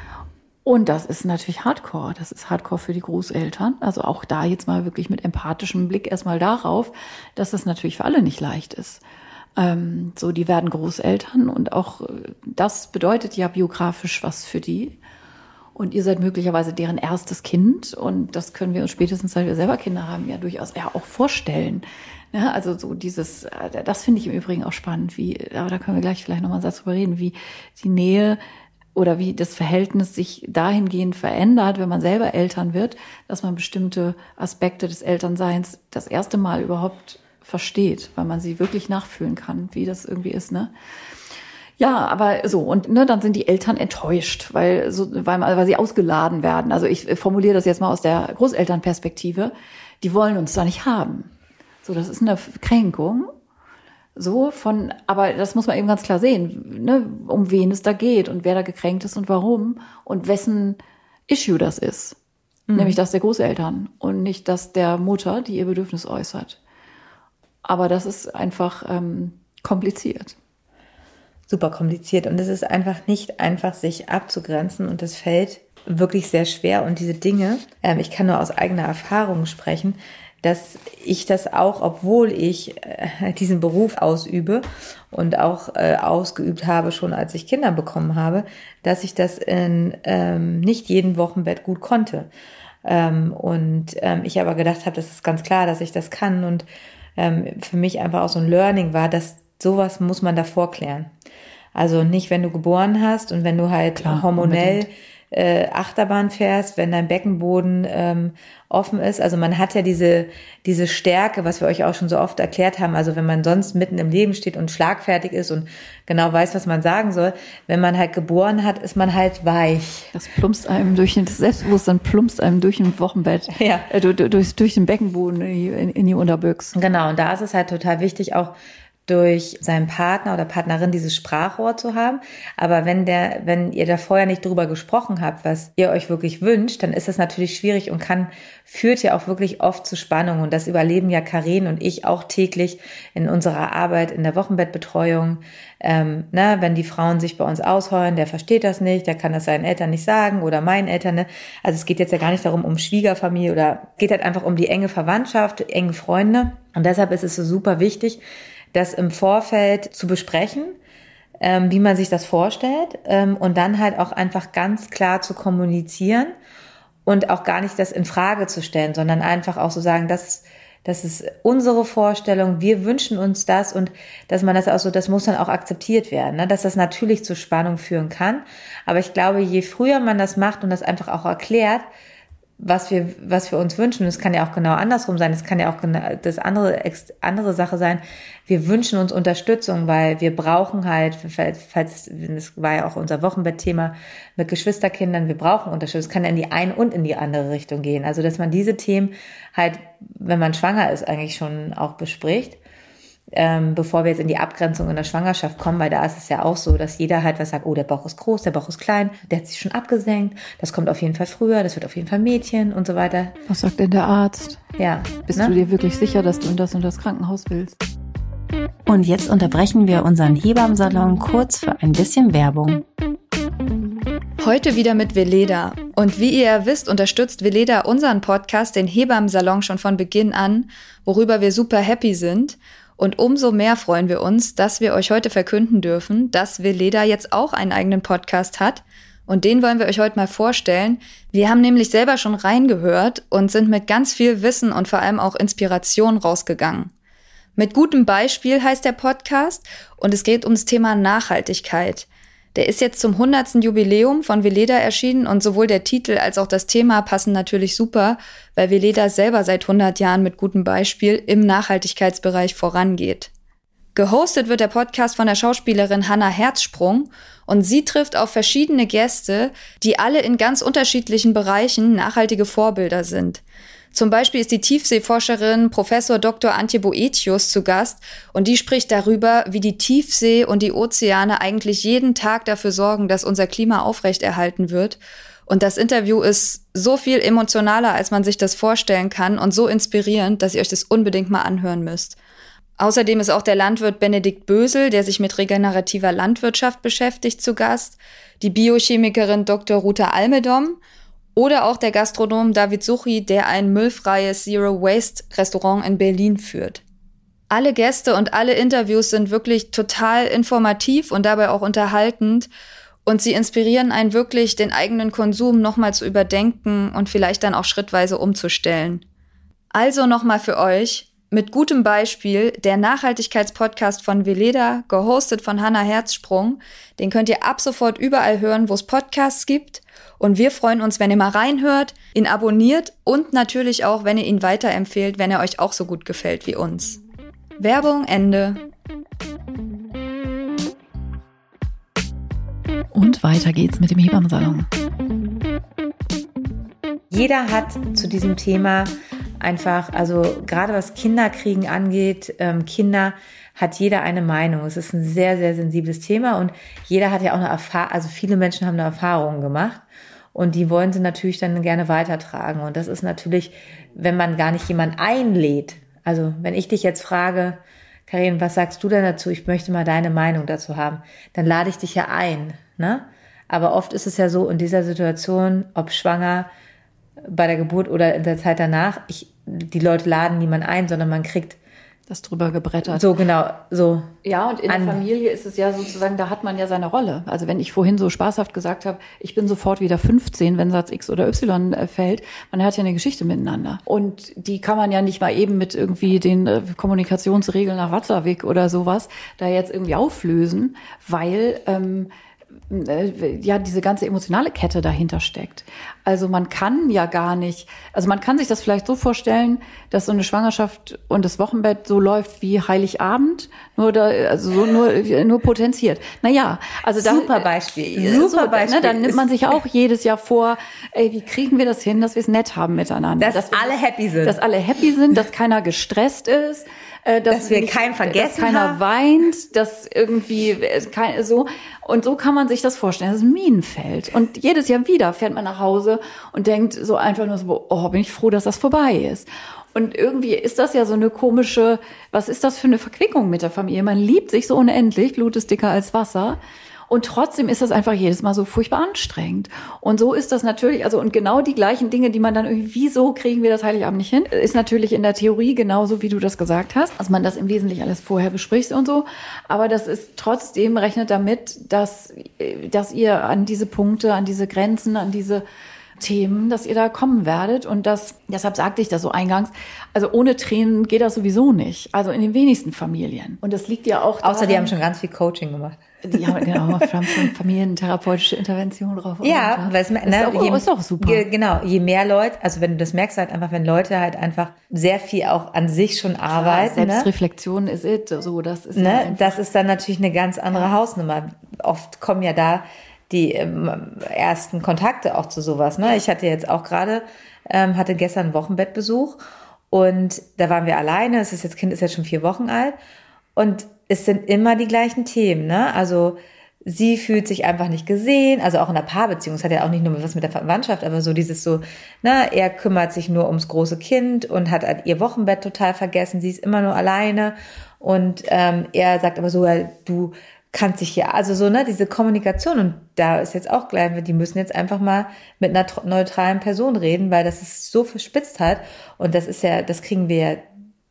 Und das ist natürlich Hardcore. Das ist Hardcore für die Großeltern. Also auch da jetzt mal wirklich mit empathischem Blick erstmal darauf, dass das natürlich für alle nicht leicht ist. Ähm, so, die werden Großeltern und auch das bedeutet ja biografisch was für die. Und ihr seid möglicherweise deren erstes Kind und das können wir uns spätestens, seit wir selber Kinder haben, ja durchaus ja auch vorstellen. Ja, also so dieses, das finde ich im Übrigen auch spannend, wie, aber da können wir gleich vielleicht nochmal einen Satz drüber reden, wie die Nähe oder wie das Verhältnis sich dahingehend verändert, wenn man selber Eltern wird, dass man bestimmte Aspekte des Elternseins das erste Mal überhaupt versteht, weil man sie wirklich nachfühlen kann, wie das irgendwie ist, ne? Ja, aber so, und ne, dann sind die Eltern enttäuscht, weil, so, weil, weil sie ausgeladen werden. Also ich formuliere das jetzt mal aus der Großelternperspektive. Die wollen uns da nicht haben. So, das ist eine Kränkung. So von, aber das muss man eben ganz klar sehen, ne, um wen es da geht und wer da gekränkt ist und warum und wessen Issue das ist. Mhm. Nämlich das der Großeltern und nicht das der Mutter, die ihr Bedürfnis äußert. Aber das ist einfach ähm, kompliziert. Super kompliziert und es ist einfach nicht einfach, sich abzugrenzen und das fällt wirklich sehr schwer und diese Dinge, ähm, ich kann nur aus eigener Erfahrung sprechen, dass ich das auch, obwohl ich äh, diesen Beruf ausübe und auch äh, ausgeübt habe, schon als ich Kinder bekommen habe, dass ich das in ähm, nicht jedem Wochenbett gut konnte. Ähm, und ähm, ich aber gedacht habe, das ist ganz klar, dass ich das kann und ähm, für mich einfach auch so ein Learning war, dass sowas muss man davor klären. Also nicht, wenn du geboren hast und wenn du halt Klar, hormonell äh, Achterbahn fährst, wenn dein Beckenboden ähm, offen ist. Also man hat ja diese diese Stärke, was wir euch auch schon so oft erklärt haben. Also wenn man sonst mitten im Leben steht und schlagfertig ist und genau weiß, was man sagen soll, wenn man halt geboren hat, ist man halt weich. Das plumpst einem durch den, das Selbstbewusstsein plumpst einem durch ein Wochenbett, Ja. äh, durch, durch, durch den Beckenboden in die, in die Unterbüchs. Genau, und da ist es halt total wichtig, auch durch seinen Partner oder Partnerin dieses Sprachrohr zu haben. Aber wenn der, wenn ihr da vorher nicht drüber gesprochen habt, was ihr euch wirklich wünscht, dann ist das natürlich schwierig und kann, führt ja auch wirklich oft zu Spannung. Und das überleben ja Karin und ich auch täglich in unserer Arbeit in der Wochenbettbetreuung. Ähm, ne, wenn die Frauen sich bei uns ausheulen, der versteht das nicht, der kann das seinen Eltern nicht sagen oder meinen Eltern. Ne? Also es geht jetzt ja gar nicht darum, um Schwiegerfamilie oder geht halt einfach um die enge Verwandtschaft, enge Freunde. Und deshalb ist es so super wichtig, das im Vorfeld zu besprechen, ähm, wie man sich das vorstellt, ähm, und dann halt auch einfach ganz klar zu kommunizieren und auch gar nicht das in Frage zu stellen, sondern einfach auch so sagen, das, das ist unsere Vorstellung, wir wünschen uns das und dass man das auch so, das muss dann auch akzeptiert werden, ne? Dass das natürlich zu Spannung führen kann. Aber ich glaube, je früher man das macht und das einfach auch erklärt, was wir, was wir uns wünschen. Das kann ja auch genau andersrum sein. Das kann ja auch genau das andere, andere Sache sein. Wir wünschen uns Unterstützung, weil wir brauchen halt, falls, das war ja auch unser Wochenbettthema mit Geschwisterkindern, wir brauchen Unterstützung. Es kann ja in die eine und in die andere Richtung gehen. Also, dass man diese Themen halt, wenn man schwanger ist, eigentlich schon auch bespricht. Ähm, bevor wir jetzt in die Abgrenzung in der Schwangerschaft kommen, weil da ist es ja auch so, dass jeder halt was sagt, oh, der Bauch ist groß, der Bauch ist klein, der hat sich schon abgesenkt, das kommt auf jeden Fall früher, das wird auf jeden Fall Mädchen und so weiter. Was sagt denn der Arzt? Ja. Bist ne? du dir wirklich sicher, dass du in das und das Krankenhaus willst? Und jetzt unterbrechen wir unseren Hebammensalon kurz für ein bisschen Werbung. Heute wieder mit Veleda. Und wie ihr ja wisst, unterstützt Veleda unseren Podcast, den Hebammensalon, schon von Beginn an, worüber wir super happy sind. Und umso mehr freuen wir uns, dass wir euch heute verkünden dürfen, dass Veleda jetzt auch einen eigenen Podcast hat. Und den wollen wir euch heute mal vorstellen. Wir haben nämlich selber schon reingehört und sind mit ganz viel Wissen und vor allem auch Inspiration rausgegangen. Mit gutem Beispiel heißt der Podcast und es geht ums Thema Nachhaltigkeit. Der ist jetzt zum hundertsten Jubiläum von Veleda erschienen und sowohl der Titel als auch das Thema passen natürlich super, weil Veleda selber seit hundert Jahren mit gutem Beispiel im Nachhaltigkeitsbereich vorangeht. Gehostet wird der Podcast von der Schauspielerin Hannah Herzsprung und sie trifft auf verschiedene Gäste, die alle in ganz unterschiedlichen Bereichen nachhaltige Vorbilder sind. Zum Beispiel ist die Tiefseeforscherin Professor Doktor Antje Boetius zu Gast und die spricht darüber, wie die Tiefsee und die Ozeane eigentlich jeden Tag dafür sorgen, dass unser Klima aufrechterhalten wird. Und das Interview ist so viel emotionaler, als man sich das vorstellen kann und so inspirierend, dass ihr euch das unbedingt mal anhören müsst. Außerdem ist auch der Landwirt Benedikt Bösel, der sich mit regenerativer Landwirtschaft beschäftigt, zu Gast, die Biochemikerin Doktor Ruta Almedom oder auch der Gastronom David Suchi, der ein müllfreies Zero-Waste-Restaurant in Berlin führt. Alle Gäste und alle Interviews sind wirklich total informativ und dabei auch unterhaltend und sie inspirieren einen wirklich, den eigenen Konsum nochmal zu überdenken und vielleicht dann auch schrittweise umzustellen. Also nochmal für euch, mit gutem Beispiel, der Nachhaltigkeitspodcast von Veleda, gehostet von Hannah Herzsprung. Den könnt ihr ab sofort überall hören, wo es Podcasts gibt. Und wir freuen uns, wenn ihr mal reinhört, ihn abonniert und natürlich auch, wenn ihr ihn weiterempfehlt, wenn er euch auch so gut gefällt wie uns. Werbung, Ende. Und weiter geht's mit dem Hebammensalon. Jeder hat zu diesem Thema einfach, also gerade was Kinderkriegen angeht, ähm, Kinder, hat jeder eine Meinung. Es ist ein sehr, sehr sensibles Thema und jeder hat ja auch eine Erfahrung, also viele Menschen haben eine Erfahrung gemacht und die wollen sie natürlich dann gerne weitertragen. Und das ist natürlich, wenn man gar nicht jemanden einlädt. Also wenn ich dich jetzt frage, Karin, was sagst du denn dazu? Ich möchte mal deine Meinung dazu haben. Dann lade ich dich ja ein, ne? Aber oft ist es ja so in dieser Situation, ob schwanger, bei der Geburt oder in der Zeit danach, ich, die Leute laden niemanden ein, sondern man kriegt Das drüber gebrettert. So, genau, so. Ja, und in an- der Familie ist es ja sozusagen, da hat man ja seine Rolle. Also wenn ich vorhin so spaßhaft gesagt habe, ich bin sofort wieder fünfzehn, wenn Satz X oder Y äh, fällt, man hat ja eine Geschichte miteinander. Und die kann man ja nicht mal eben mit irgendwie den äh, Kommunikationsregeln nach Watzlawick oder sowas da jetzt irgendwie auflösen, weil ähm, ja diese ganze emotionale Kette dahinter steckt. Also man kann ja gar nicht, also man kann sich das vielleicht so vorstellen, dass so eine Schwangerschaft und das Wochenbett so läuft wie Heiligabend, nur da, also so nur nur potenziert. Naja, also da, Super Beispiel, so, super Beispiel. Ne, dann nimmt man sich auch jedes Jahr vor, ey, wie kriegen wir das hin, dass wir es nett haben miteinander, Dass wir- alle happy sind. dass alle happy sind, dass keiner gestresst ist. Äh, dass, Dass wir nicht- keinen vergessen dass keiner haben. weint, dass irgendwie äh, kein, so und so kann man sich das vorstellen. Das ist ein Minenfeld und jedes Jahr wieder fährt man nach Hause und denkt so einfach nur so, oh, bin ich froh, dass das vorbei ist. Und irgendwie ist das ja so eine komische, was ist das für eine Verquickung mit der Familie? Man liebt sich so unendlich, Blut ist dicker als Wasser. Und trotzdem ist das einfach jedes Mal so furchtbar anstrengend. Und so ist das natürlich, also und genau die gleichen Dinge, die man dann irgendwie, wieso kriegen wir das Heiligabend nicht hin, ist natürlich in der Theorie genauso, wie du das gesagt hast, dass man das im Wesentlichen alles vorher bespricht und so. Aber das ist trotzdem, rechnet damit, dass, dass ihr an diese Punkte, an diese Grenzen, an diese Themen, dass ihr da kommen werdet und das, deshalb sagte ich das so eingangs, also ohne Tränen geht das sowieso nicht, also in den wenigsten Familien. Und das liegt ja auch daran, Außer die haben schon ganz viel Coaching gemacht. die haben, genau, wir haben schon familientherapeutische Intervention drauf. Ja, weil es, ne, ist, auch, je, ist auch super. Ge, genau, je mehr Leute, also wenn du das merkst halt einfach, wenn Leute halt einfach sehr viel auch an sich schon arbeiten, ja, ne? Selbstreflexion ist it, so, das ist ja Ne? einfach- Das ist dann natürlich eine ganz andere Ja. Hausnummer. Oft kommen ja da die ähm, ersten Kontakte auch zu sowas. Ne? Ich hatte jetzt auch gerade, ähm, hatte gestern einen Wochenbettbesuch und da waren wir alleine. Das ist jetzt, Kind ist jetzt schon vier Wochen alt und es sind immer die gleichen Themen. Ne? Also sie fühlt sich einfach nicht gesehen, also auch in der Paarbeziehung. Es hat ja auch nicht nur was mit der Verwandtschaft, aber so dieses so, na, er kümmert sich nur ums große Kind und hat halt ihr Wochenbett total vergessen. Sie ist immer nur alleine und ähm, er sagt aber so, ja, du kannst dich ja, also so, ne, diese Kommunikation und da ist jetzt auch gleich, die müssen jetzt einfach mal mit einer tr- neutralen Person reden, weil das ist so verspitzt hat und das ist ja, das kriegen wir ja,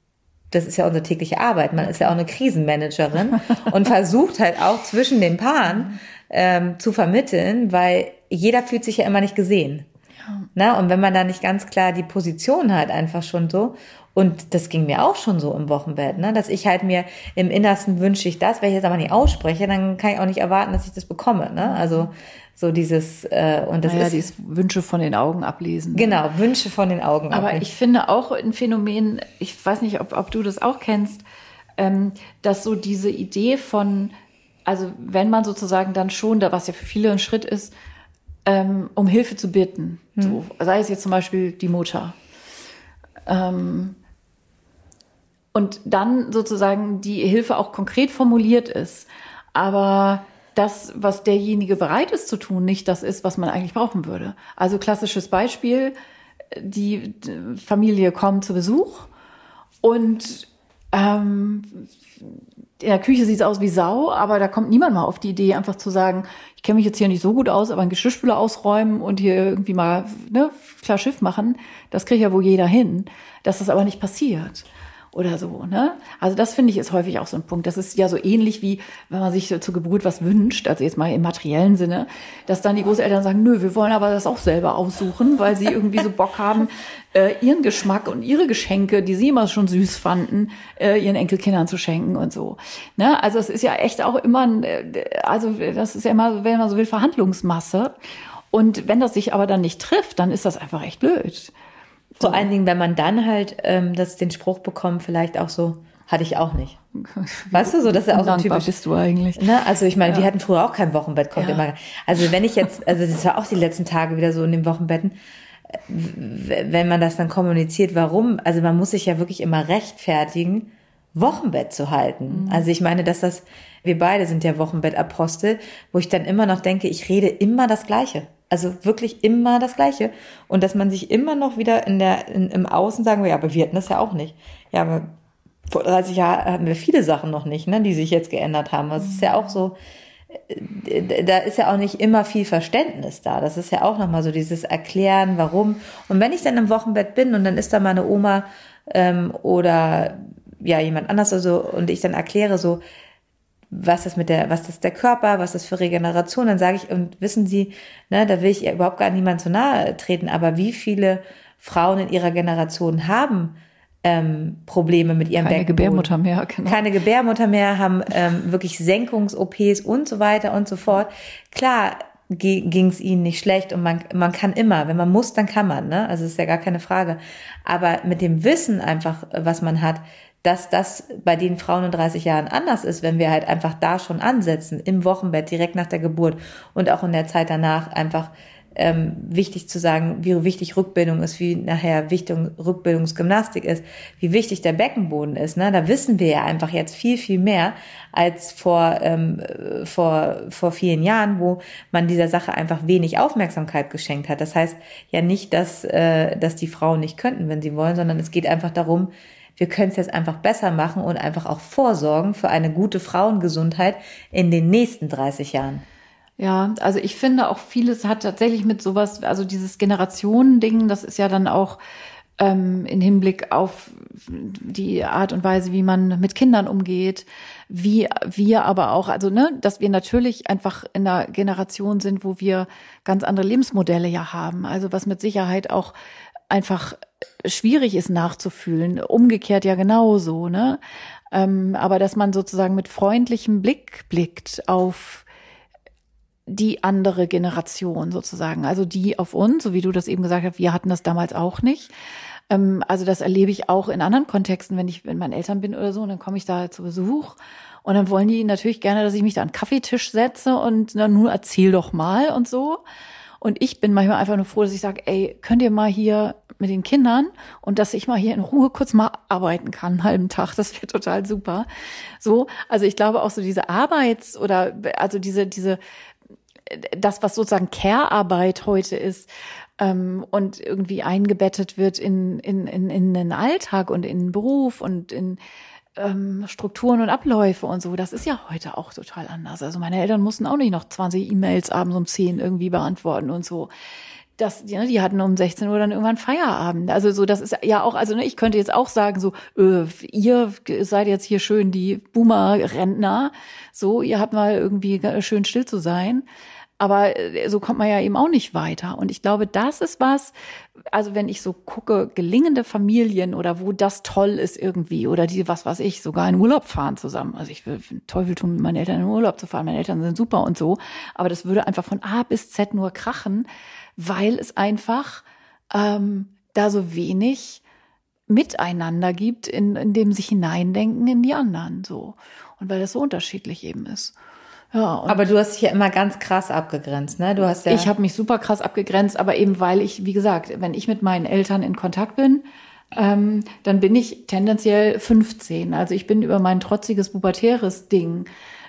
das ist ja unsere tägliche Arbeit. Man ist ja auch eine Krisenmanagerin und versucht halt auch zwischen den Paaren ähm, zu vermitteln, weil jeder fühlt sich ja immer nicht gesehen. Ja. Na, und wenn man da nicht ganz klar die Position hat, einfach schon so, und das ging mir auch schon so im Wochenbett, ne, dass ich halt mir im Innersten wünsche ich das, wenn ich jetzt aber nicht ausspreche, dann kann ich auch nicht erwarten, dass ich das bekomme, ne, also so dieses, äh, und das naja, ist, dieses Wünsche von den Augen ablesen. genau, Wünsche von den Augen. Aber ablesen. ich finde auch ein Phänomen, ich weiß nicht, ob, ob du das auch kennst, ähm, dass so diese Idee von, also wenn man sozusagen dann schon, da was ja für viele ein Schritt ist, ähm, um Hilfe zu bitten, hm. so, sei es jetzt zum Beispiel die Mutter, ähm, und dann sozusagen die Hilfe auch konkret formuliert ist, aber das, was derjenige bereit ist zu tun, nicht das ist, was man eigentlich brauchen würde. Also klassisches Beispiel, die Familie kommt zu Besuch und ähm, in der Küche sieht es aus wie Sau, aber da kommt niemand mal auf die Idee, einfach zu sagen, ich kenne mich jetzt hier nicht so gut aus, aber einen Geschirrspüler ausräumen und hier irgendwie mal ne, klar Schiff machen, das kriegt ja wohl jeder hin, dass das aber nicht passiert. Oder so, ne? Also das finde ich ist häufig auch so ein Punkt. Das ist ja so ähnlich wie, wenn man sich zur Geburt was wünscht, also jetzt mal im materiellen Sinne, dass dann die Großeltern sagen, nö, wir wollen aber das auch selber aussuchen, weil sie irgendwie so Bock haben, äh, ihren Geschmack und ihre Geschenke, die sie immer schon süß fanden, äh, ihren Enkelkindern zu schenken und so. Ne? Also es ist ja echt auch immer, ein, also das ist ja immer, wenn man so will, Verhandlungsmasse. Und wenn das sich aber dann nicht trifft, dann ist das einfach echt blöd. Vor allen Dingen, wenn man dann halt ähm, das, den Spruch bekommt, vielleicht auch so, hatte ich auch nicht. Weißt du, so, das ist ja auch so typisch. Bist du eigentlich? Ne? Also ich meine, Ja. wir hatten früher auch kein Wochenbett, kommt Ja. immer. Also wenn ich jetzt, also das war auch die letzten Tage wieder so in den Wochenbetten, w- wenn man das dann kommuniziert, warum, also man muss sich ja wirklich immer rechtfertigen, Wochenbett zu halten. Mhm. Also ich meine, dass das, wir beide sind ja Wochenbettapostel, wo ich dann immer noch denke, ich rede immer das Gleiche. Also wirklich immer das Gleiche. Und dass man sich immer noch wieder in der, in, im Außen sagen will, ja, aber wir hatten das ja auch nicht. Ja, aber vor dreißig Jahren hatten wir viele Sachen noch nicht, ne, die sich jetzt geändert haben. Das ist ja auch so, äh, da ist ja auch nicht immer viel Verständnis da. Das ist ja auch nochmal so dieses Erklären, warum. Und wenn ich dann im Wochenbett bin und dann ist da meine Oma ähm, oder ja jemand anders oder so und ich dann erkläre so, was ist mit der, was ist der Körper, was ist für Regeneration, dann sage ich, und wissen Sie, ne, da will ich ihr überhaupt gar niemand zu nahe treten, aber wie viele Frauen in ihrer Generation haben ähm, Probleme mit ihrem Keine Beckenboden? Gebärmutter mehr, genau. Keine Gebärmutter mehr, haben ähm, wirklich Senkungs-O Ps und so weiter und so fort. Klar ging es ihnen nicht schlecht und man, man kann immer, wenn man muss, dann kann man, ne? Also ist ja gar keine Frage. Aber mit dem Wissen einfach, was man hat, dass das bei den Frauen in dreißig Jahren anders ist, wenn wir halt einfach da schon ansetzen, im Wochenbett, direkt nach der Geburt und auch in der Zeit danach einfach ähm, wichtig zu sagen, wie wichtig Rückbildung ist, wie nachher wichtig Rückbildungsgymnastik ist, wie wichtig der Beckenboden ist. Ne? Da wissen wir ja einfach jetzt viel, viel mehr als vor, ähm, vor, vor vielen Jahren, wo man dieser Sache einfach wenig Aufmerksamkeit geschenkt hat. Das heißt ja nicht, dass, äh, dass die Frauen nicht könnten, wenn sie wollen, sondern es geht einfach darum, wir können es jetzt einfach besser machen und einfach auch vorsorgen für eine gute Frauengesundheit in den nächsten dreißig Jahren. Ja, also ich finde auch vieles hat tatsächlich mit sowas, also dieses Generationending, das ist ja dann auch ähm, in Hinblick auf die Art und Weise, wie man mit Kindern umgeht, wie wir aber auch, also ne, dass wir natürlich einfach in einer Generation sind, wo wir ganz andere Lebensmodelle ja haben, also was mit Sicherheit auch einfach schwierig ist nachzufühlen, umgekehrt ja genauso, ne? Ähm, aber dass man sozusagen mit freundlichem Blick blickt auf die andere Generation sozusagen, also die auf uns, so wie du das eben gesagt hast, wir hatten das damals auch nicht. Ähm, also das erlebe ich auch in anderen Kontexten, wenn ich mit meinen Eltern bin oder so, und dann komme ich da zu Besuch und dann wollen die natürlich gerne, dass ich mich da an den Kaffeetisch setze und na, nur erzähl doch mal und so. Und ich bin manchmal einfach nur froh, dass ich sage, ey, könnt ihr mal hier mit den Kindern und dass ich mal hier in Ruhe kurz mal arbeiten kann, einen halben Tag, das wäre total super. So, also ich glaube auch so diese Arbeits- oder also diese, diese, das, was sozusagen Care-Arbeit heute ist, ähm, und irgendwie eingebettet wird in, in, in, in den Alltag und in den Beruf und in Ähm, Strukturen und Abläufe und so, das ist ja heute auch total anders. Also meine Eltern mussten auch nicht noch zwanzig E-Mails abends um zehn irgendwie beantworten und so. Das, die, die hatten um sechzehn Uhr dann irgendwann Feierabend. Also so, das ist ja auch, also ne, ich könnte jetzt auch sagen, so, äh, ihr seid jetzt hier schön die Boomer-Rentner, so, ihr habt mal irgendwie schön still zu sein. Aber so kommt man ja eben auch nicht weiter. Und ich glaube, das ist was, also wenn ich so gucke, gelingende Familien oder wo das toll ist irgendwie oder die, was weiß ich, sogar in Urlaub fahren zusammen. Also ich will den Teufel tun, mit meinen Eltern in Urlaub zu fahren. Meine Eltern sind super und so. Aber das würde einfach von A bis Z nur krachen, weil es einfach ähm, da so wenig Miteinander gibt, in, in dem sich hineindenken in die anderen. So. Und weil das so unterschiedlich eben ist. Ja, aber du hast dich ja immer ganz krass abgegrenzt, ne? Du hast ja ich habe mich super krass abgegrenzt, aber eben weil ich, wie gesagt, wenn ich mit meinen Eltern in Kontakt bin, ähm, dann bin ich tendenziell fünfzehn. Also ich bin über mein trotziges, pubertäres Ding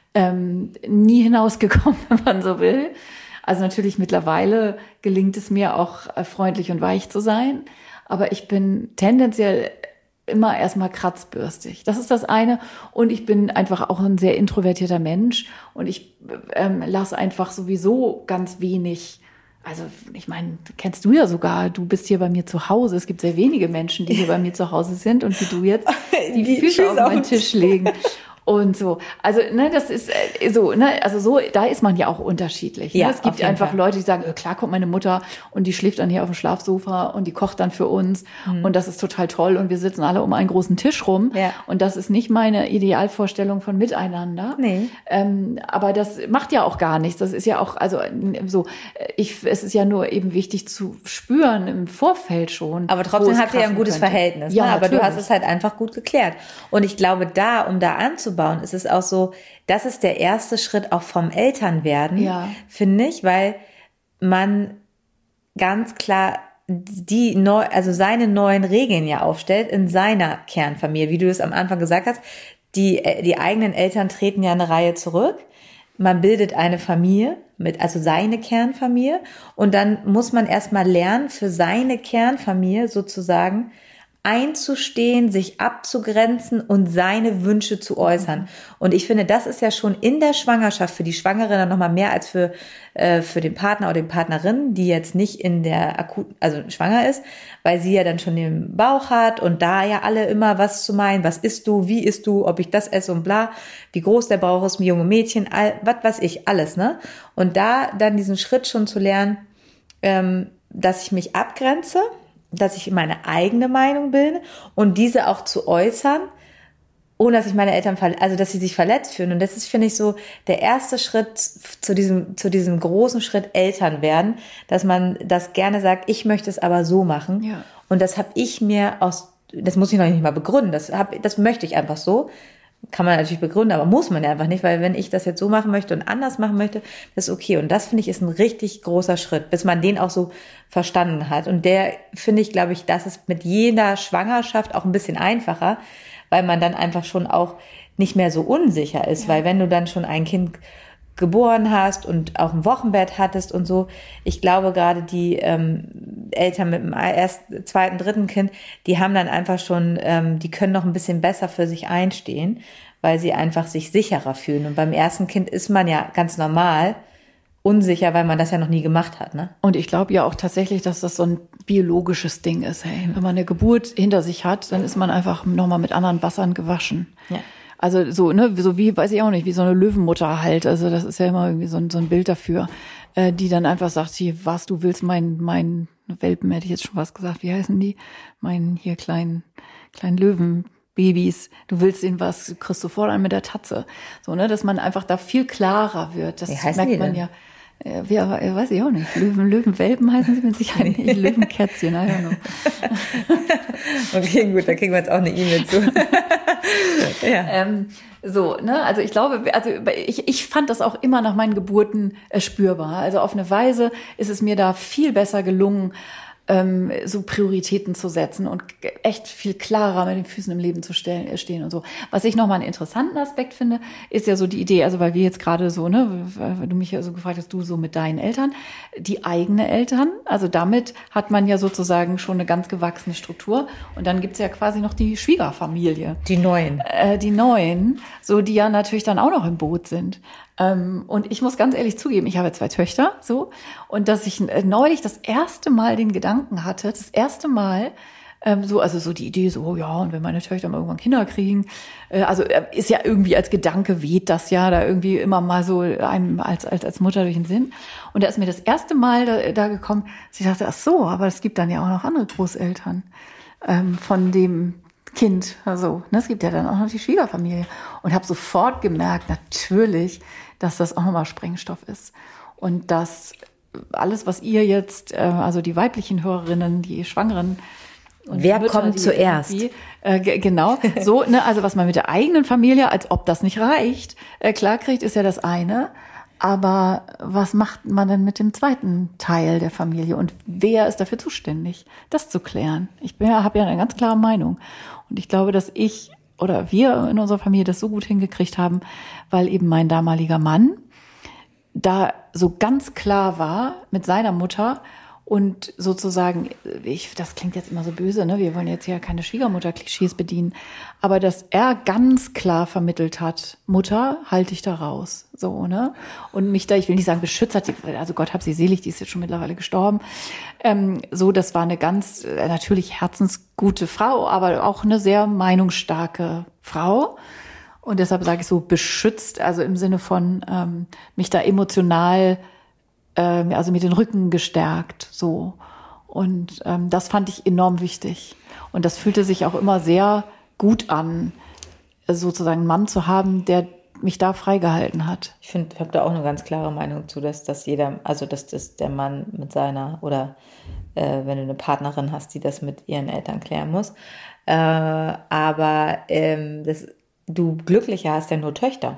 ähm, nie hinausgekommen, wenn man so will. Also natürlich mittlerweile gelingt es mir auch äh, freundlich und weich zu sein, aber ich bin tendenziell immer erstmal kratzbürstig. Das ist das eine. Und ich bin einfach auch ein sehr introvertierter Mensch und ich ähm, lasse einfach sowieso ganz wenig. Also ich meine, kennst du ja sogar, du bist hier bei mir zu Hause. Es gibt sehr wenige Menschen, die hier bei mir zu Hause sind und wie du jetzt die, die Füße auf meinen Tisch legen. Und so, also ne, das ist äh, so, ne, also so, da ist man ja auch unterschiedlich. Ja, ne? Es gibt einfach Fall. Leute, die sagen, äh, klar kommt meine Mutter und die schläft dann hier auf dem Schlafsofa und die kocht dann für uns mhm. und das ist total toll und wir sitzen alle um einen großen Tisch rum ja. und das ist nicht meine Idealvorstellung von Miteinander. Nee. Ähm, aber das macht ja auch gar nichts. Das ist ja auch, also so, ich, es ist ja nur eben wichtig zu spüren im Vorfeld schon. Aber trotzdem habt ihr ja ein gutes könnte. Verhältnis. Ja, ne? Aber natürlich. du hast es halt einfach gut geklärt. Und ich glaube, da, um da anzubauen, ist es auch so, das ist der erste Schritt auch vom Elternwerden, ja. finde ich, weil man ganz klar die neu, also seine neuen Regeln ja aufstellt in seiner Kernfamilie, wie du es am Anfang gesagt hast. Die, die eigenen Eltern treten ja eine Reihe zurück. Man bildet eine Familie mit, also seine Kernfamilie. Und dann muss man erstmal lernen, für seine Kernfamilie sozusagen einzustehen, sich abzugrenzen und seine Wünsche zu äußern. Und ich finde, das ist ja schon in der Schwangerschaft für die Schwangere dann nochmal mehr als für, äh, für den Partner oder die Partnerin, die jetzt nicht in der akuten, also schwanger ist, weil sie ja dann schon den Bauch hat und da ja alle immer was zu meinen, was isst du, wie isst du, ob ich das esse und bla, wie groß der Bauch ist, wie junge Mädchen, all, was weiß ich, alles, ne? Und da dann diesen Schritt schon zu lernen, ähm, dass ich mich abgrenze, dass ich meine eigene Meinung bilde und diese auch zu äußern, ohne dass ich meine Eltern, also dass sie sich verletzt fühlen. Und das ist, finde ich, so der erste Schritt zu diesem, zu diesem großen Schritt Eltern werden, dass man das gerne sagt, ich möchte es aber so machen. Ja. Und das habe ich mir aus, das muss ich noch nicht mal begründen, das hab, das möchte ich einfach so. Kann man natürlich begründen, aber muss man ja einfach nicht, weil wenn ich das jetzt so machen möchte und anders machen möchte, das ist okay. Und das, finde ich, ist ein richtig großer Schritt, bis man den auch so verstanden hat. Und der, finde ich, glaube ich, das ist mit jeder Schwangerschaft auch ein bisschen einfacher, weil man dann einfach schon auch nicht mehr so unsicher ist. Ja. Weil wenn du dann schon ein Kind geboren hast und auch ein Wochenbett hattest und so, ich glaube gerade die ähm, Eltern mit dem ersten, zweiten, dritten Kind, die haben dann einfach schon, ähm, die können noch ein bisschen besser für sich einstehen, weil sie einfach sich sicherer fühlen. Und beim ersten Kind ist man ja ganz normal unsicher, weil man das ja noch nie gemacht hat, ne? Und ich glaube ja auch tatsächlich, dass das so ein biologisches Ding ist. Hey, wenn man eine Geburt hinter sich hat, dann ist man einfach nochmal mit anderen Wassern gewaschen. Ja. Also so, ne, so wie, weiß ich auch nicht, wie so eine Löwenmutter halt. Also das ist ja immer irgendwie so ein, so ein Bild dafür, äh, die dann einfach sagt, hier, was, du willst mein, mein Welpen, hätte ich jetzt schon was gesagt, wie heißen die? Mein hier kleinen, kleinen Löwenbabys, du willst ihnen was, kriegst du voll an mit der Tatze. So, ne, dass man einfach da viel klarer wird. Das merkt man ja. Ja, wie, aber, weiß ich auch nicht. Löwen, Löwenwelpen heißen sie mit Sicherheit nicht. Löwenkätzchen, I don't know. Okay, gut, da kriegen wir jetzt auch eine E-Mail zu. Ja. Ähm, so, ne, also ich glaube, also ich, ich fand das auch immer nach meinen Geburten äh, spürbar. Also auf eine Weise ist es mir da viel besser gelungen, ähm, so Prioritäten zu setzen und echt viel klarer mit den Füßen im Leben zu stellen, stehen und so. Was ich nochmal einen interessanten Aspekt finde, ist ja so die Idee, also weil wir jetzt gerade so, ne, weil du mich ja so gefragt hast, du so mit deinen Eltern, die eigene Eltern, also damit hat man ja sozusagen schon eine ganz gewachsene Struktur und dann gibt's ja quasi noch die Schwiegerfamilie. Die Neuen. Äh, die Neuen, so die ja natürlich dann auch noch im Boot sind. Ähm, und ich muss ganz ehrlich zugeben, ich habe zwei Töchter, so, und dass ich äh, neulich das erste Mal den Gedanken hatte, das erste Mal, ähm, so, also so die Idee, so, ja, und wenn meine Töchter mal irgendwann Kinder kriegen, äh, also äh, ist ja irgendwie als Gedanke weht das ja da irgendwie immer mal so einem als, als, als Mutter durch den Sinn. Und da ist mir das erste Mal da, da gekommen, dass ich dachte, ach so, aber es gibt dann ja auch noch andere Großeltern, ähm, von dem Kind, also, ne, es gibt ja dann auch noch die Schwiegerfamilie und habe sofort gemerkt, natürlich, dass das auch nochmal Sprengstoff ist und dass alles, was ihr jetzt, äh, also die weiblichen Hörerinnen, die Schwangeren und wer Mütter, kommt zuerst? Äh, g- genau, so, ne, also was man mit der eigenen Familie, als ob das nicht reicht, äh, klarkriegt, ist ja das eine. Aber was macht man denn mit dem zweiten Teil der Familie und wer ist dafür zuständig, das zu klären? Ich ja, habe ja eine ganz klare Meinung und ich glaube, dass ich oder wir in unserer Familie das so gut hingekriegt haben, weil eben mein damaliger Mann da so ganz klar war mit seiner Mutter und sozusagen, ich, das klingt jetzt immer so böse, ne? Wir wollen jetzt ja keine Schwiegermutter-Klischees bedienen, aber dass er ganz klar vermittelt hat, Mutter, halte dich da raus, so, ne? Und mich da, ich will nicht sagen beschützt hat, also Gott hab sie selig, die ist jetzt schon mittlerweile gestorben, ähm, so, das war eine ganz, äh, natürlich herzensgute Frau, aber auch eine sehr meinungsstarke Frau. Und deshalb sage ich so beschützt, also im Sinne von ähm, mich da emotional, ähm, also mit den Rücken gestärkt, so. Und ähm, das fand ich enorm wichtig. Und das fühlte sich auch immer sehr gut an, sozusagen einen Mann zu haben, der mich da freigehalten hat. Ich finde, ich habe da auch eine ganz klare Meinung zu, dass dass jeder, also dass das der Mann mit seiner oder äh, wenn du eine Partnerin hast, die das mit ihren Eltern klären muss. Äh, aber ähm, das du glücklicher hast ja nur Töchter.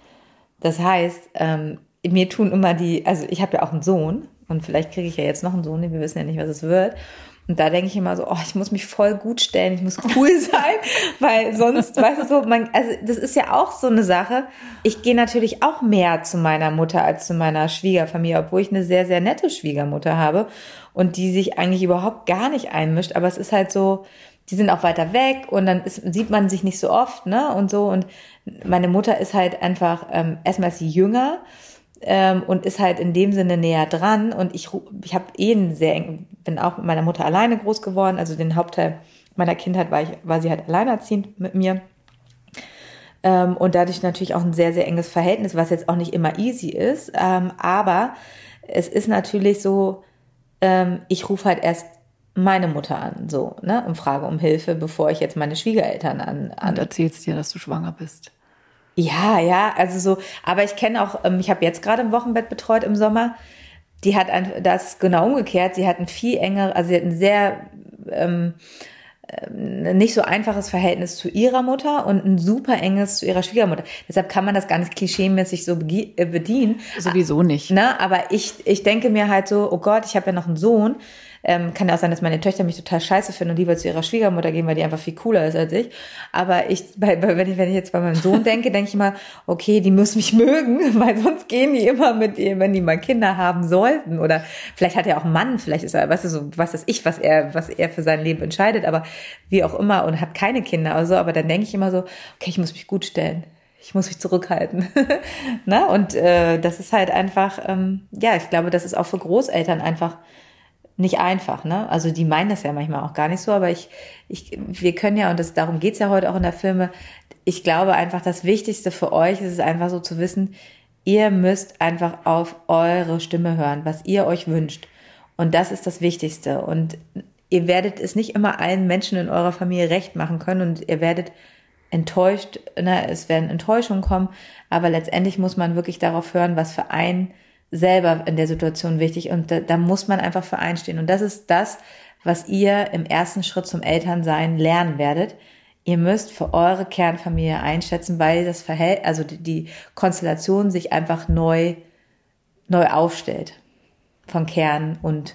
Das heißt, ähm, mir tun immer die, also ich habe ja auch einen Sohn und vielleicht kriege ich ja jetzt noch einen Sohn, wir wissen ja nicht, was es wird. Und da denke ich immer so, oh, ich muss mich voll gut stellen, ich muss cool sein, weil sonst, weißt du so, man, also das ist ja auch so eine Sache. Ich gehe natürlich auch mehr zu meiner Mutter als zu meiner Schwiegerfamilie, obwohl ich eine sehr, sehr nette Schwiegermutter habe und die sich eigentlich überhaupt gar nicht einmischt. Aber es ist halt so, die sind auch weiter weg und dann ist, sieht man sich nicht so oft, ne, und so. Und meine Mutter ist halt einfach, ähm, erstmal ist sie jünger ähm, und ist halt in dem Sinne näher dran. Und ich, ich habe eh einen sehr eng, bin auch mit meiner Mutter alleine groß geworden. Also den Hauptteil meiner Kindheit war, ich, war sie halt alleinerziehend mit mir. Ähm, und dadurch natürlich auch ein sehr, sehr enges Verhältnis, was jetzt auch nicht immer easy ist. Ähm, aber es ist natürlich so, ähm, ich rufe halt erst meine Mutter an, so, ne, und frage um Hilfe, bevor ich jetzt meine Schwiegereltern an, an Und erzählst dir, dass du schwanger bist. Ja, ja, also so, aber ich kenne auch, ähm, ich habe jetzt gerade im Wochenbett betreut im Sommer, die hat ein, das ist genau umgekehrt, sie hat ein viel enger, also sie hat ein sehr, ähm, nicht so einfaches Verhältnis zu ihrer Mutter und ein super enges zu ihrer Schwiegermutter. Deshalb kann man das gar nicht klischeemäßig so bedienen. Sowieso nicht. Ne? Aber ich, ich denke mir halt so, oh Gott, ich habe ja noch einen Sohn. Ähm, kann ja auch sein, dass meine Töchter mich total scheiße finden und lieber zu ihrer Schwiegermutter gehen, weil die einfach viel cooler ist als ich. Aber ich, bei, bei, wenn ich, wenn ich jetzt bei meinem Sohn denke, denke ich immer, okay, die müssen mich mögen, weil sonst gehen die immer mit ihr, wenn die mal Kinder haben sollten. Oder vielleicht hat er auch einen Mann, vielleicht ist er, weißt du, so, was ist ich, was er, was er für sein Leben entscheidet, aber wie auch immer und hat keine Kinder oder so. Aber dann denke ich immer so, okay, ich muss mich gut stellen. Ich muss mich zurückhalten. Na? Und äh, das ist halt einfach, ähm, ja, ich glaube, das ist auch für Großeltern einfach nicht einfach, ne? Also die meinen das ja manchmal auch gar nicht so, aber ich, ich, wir können ja, und das, darum geht's ja heute auch in der Filme, ich glaube einfach, das Wichtigste für euch ist es einfach so zu wissen, ihr müsst einfach auf eure Stimme hören, was ihr euch wünscht. Und das ist das Wichtigste. Und ihr werdet es nicht immer allen Menschen in eurer Familie recht machen können und ihr werdet enttäuscht, ne? Es werden Enttäuschungen kommen, aber letztendlich muss man wirklich darauf hören, was für einen selber in der Situation wichtig und da, da muss man einfach für einstehen und das ist das, was ihr im ersten Schritt zum Elternsein lernen werdet. Ihr müsst für eure Kernfamilie einschätzen, weil das Verhältnis, also die, die Konstellation sich einfach neu neu aufstellt von Kern und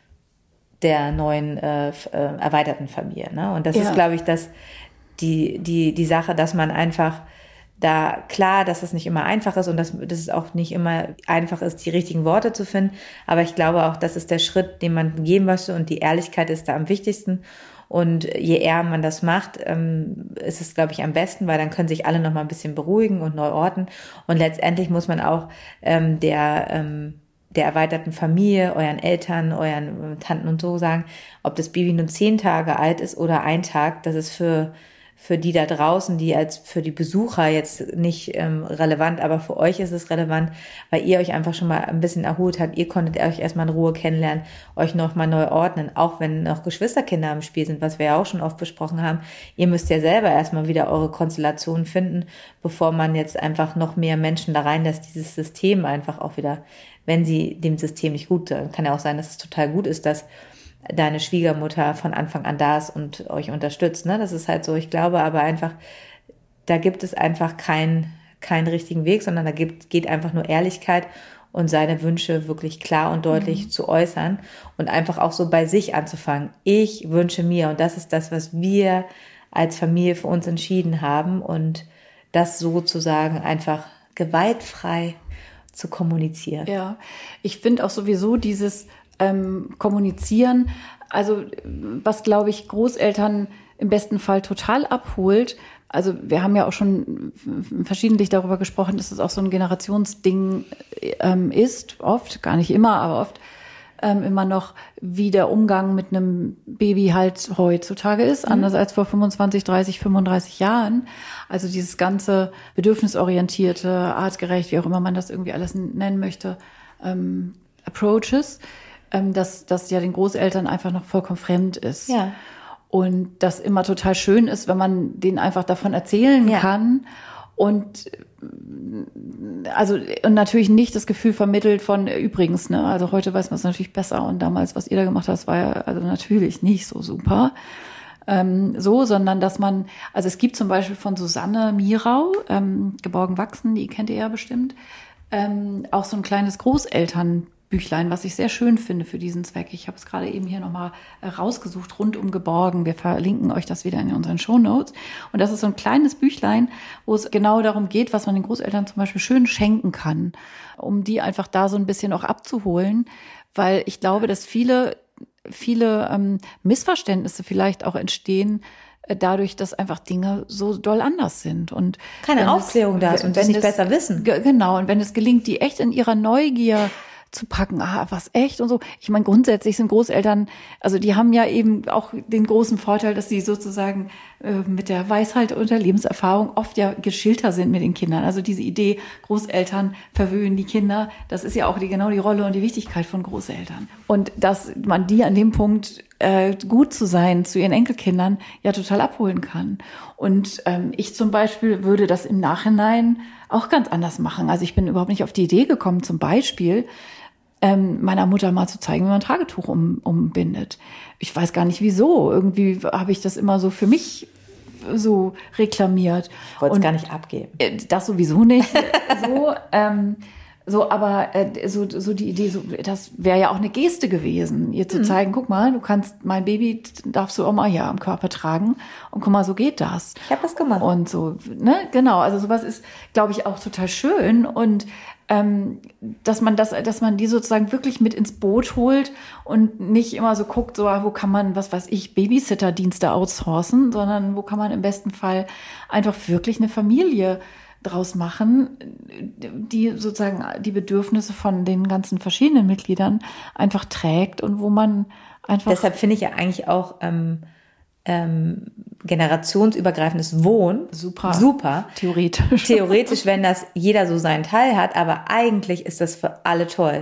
der neuen äh, äh, erweiterten Familie, ne? Und das ja. ist, glaube ich, das die die die Sache, dass man einfach da, klar, dass es nicht immer einfach ist und dass, dass es auch nicht immer einfach ist, die richtigen Worte zu finden. Aber ich glaube auch, das ist der Schritt, den man gehen möchte und die Ehrlichkeit ist da am wichtigsten. Und je eher man das macht, ähm, ist es, glaube ich, am besten, weil dann können sich alle noch mal ein bisschen beruhigen und neu orten. Und letztendlich muss man auch ähm, der, ähm, der erweiterten Familie, euren Eltern, euren Tanten und so sagen, ob das Baby nur zehn Tage alt ist oder ein Tag, das ist für für die da draußen, die als für die Besucher jetzt nicht ähm, relevant, aber für euch ist es relevant, weil ihr euch einfach schon mal ein bisschen erholt habt. Ihr konntet euch erstmal in Ruhe kennenlernen, euch noch mal neu ordnen, auch wenn noch Geschwisterkinder im Spiel sind, was wir ja auch schon oft besprochen haben. Ihr müsst ja selber erstmal wieder eure Konstellation finden, bevor man jetzt einfach noch mehr Menschen da reinlässt, dieses System einfach auch wieder, wenn sie dem System nicht gut, dann kann ja auch sein, dass es total gut ist, dass deine Schwiegermutter von Anfang an da ist und euch unterstützt, ne? Das ist halt so, ich glaube aber einfach, da gibt es einfach keinen keinen richtigen Weg, sondern da gibt, geht einfach nur Ehrlichkeit und seine Wünsche wirklich klar und deutlich mhm. zu äußern und einfach auch so bei sich anzufangen. Ich wünsche mir, und das ist das, was wir als Familie für uns entschieden haben und das sozusagen einfach gewaltfrei zu kommunizieren. Ja, ich finde auch sowieso dieses Ähm, kommunizieren, also was, glaube ich, Großeltern im besten Fall total abholt. Also wir haben ja auch schon verschiedentlich darüber gesprochen, dass es auch so ein Generationsding ähm, ist, oft, gar nicht immer, aber oft ähm, immer noch, wie der Umgang mit einem Baby halt heutzutage ist, mhm. anders als vor fünfundzwanzig, dreißig, fünfunddreißig Jahren. Also dieses ganze bedürfnisorientierte, artgerecht, wie auch immer man das irgendwie alles nennen möchte, ähm, Approaches, dass das ja den Großeltern einfach noch vollkommen fremd ist. Ja. Und das immer total schön ist, wenn man denen einfach davon erzählen ja. kann und also und natürlich nicht das Gefühl vermittelt von übrigens, ne, also heute weiß man es natürlich besser und damals, was ihr da gemacht habt, war ja also natürlich nicht so super. Ähm, so, sondern dass man, also es gibt zum Beispiel von Susanne Mirau, ähm, Geborgen wachsen, die kennt ihr ja bestimmt, ähm, auch so ein kleines Großeltern Büchlein, was ich sehr schön finde für diesen Zweck. Ich habe es gerade eben hier nochmal rausgesucht, rundum geborgen. Wir verlinken euch das wieder in unseren Shownotes. Und das ist so ein kleines Büchlein, wo es genau darum geht, was man den Großeltern zum Beispiel schön schenken kann, um die einfach da so ein bisschen auch abzuholen. Weil ich glaube, dass viele viele ähm, Missverständnisse vielleicht auch entstehen, dadurch, dass einfach Dinge so doll anders sind. Und keine Aufklärung es, da ist und sie nicht besser wissen. G- genau, und wenn es gelingt, die echt in ihrer Neugier zu packen, ah, was echt und so. Ich meine, grundsätzlich sind Großeltern, also die haben ja eben auch den großen Vorteil, dass sie sozusagen äh, mit der Weisheit und der Lebenserfahrung oft ja geschilter sind mit den Kindern. Also diese Idee, Großeltern verwöhnen die Kinder, das ist ja auch die, genau die Rolle und die Wichtigkeit von Großeltern. Und dass man die an dem Punkt, äh, gut zu sein zu ihren Enkelkindern, ja total abholen kann. Und ähm, ich zum Beispiel würde das im Nachhinein auch ganz anders machen. Also ich bin überhaupt nicht auf die Idee gekommen, zum Beispiel ähm, meiner Mutter mal zu zeigen, wie man ein Tragetuch um, umbindet. Ich weiß gar nicht wieso. Irgendwie habe ich das immer so für mich so reklamiert. Ich wollte es gar nicht abgeben. Das sowieso nicht. so, ähm, so, aber äh, so, so die Idee, so, das wäre ja auch eine Geste gewesen, ihr zu zeigen, mhm. guck mal, du kannst, mein Baby darfst du auch mal hier am Körper tragen und guck mal, so geht das. Ich habe das gemacht. Und so, ne, genau, also sowas ist, glaube ich, auch total schön und ähm, dass man das, dass man die sozusagen wirklich mit ins Boot holt und nicht immer so guckt, so, wo kann man, was weiß ich, Babysitterdienste outsourcen, sondern wo kann man im besten Fall einfach wirklich eine Familie draus machen, die sozusagen die Bedürfnisse von den ganzen verschiedenen Mitgliedern einfach trägt und wo man einfach... Deshalb finde ich ja eigentlich auch ähm, ähm, generationsübergreifendes Wohnen super, super. Theoretisch. Theoretisch, wenn das jeder so seinen Teil hat, aber eigentlich ist das für alle toll,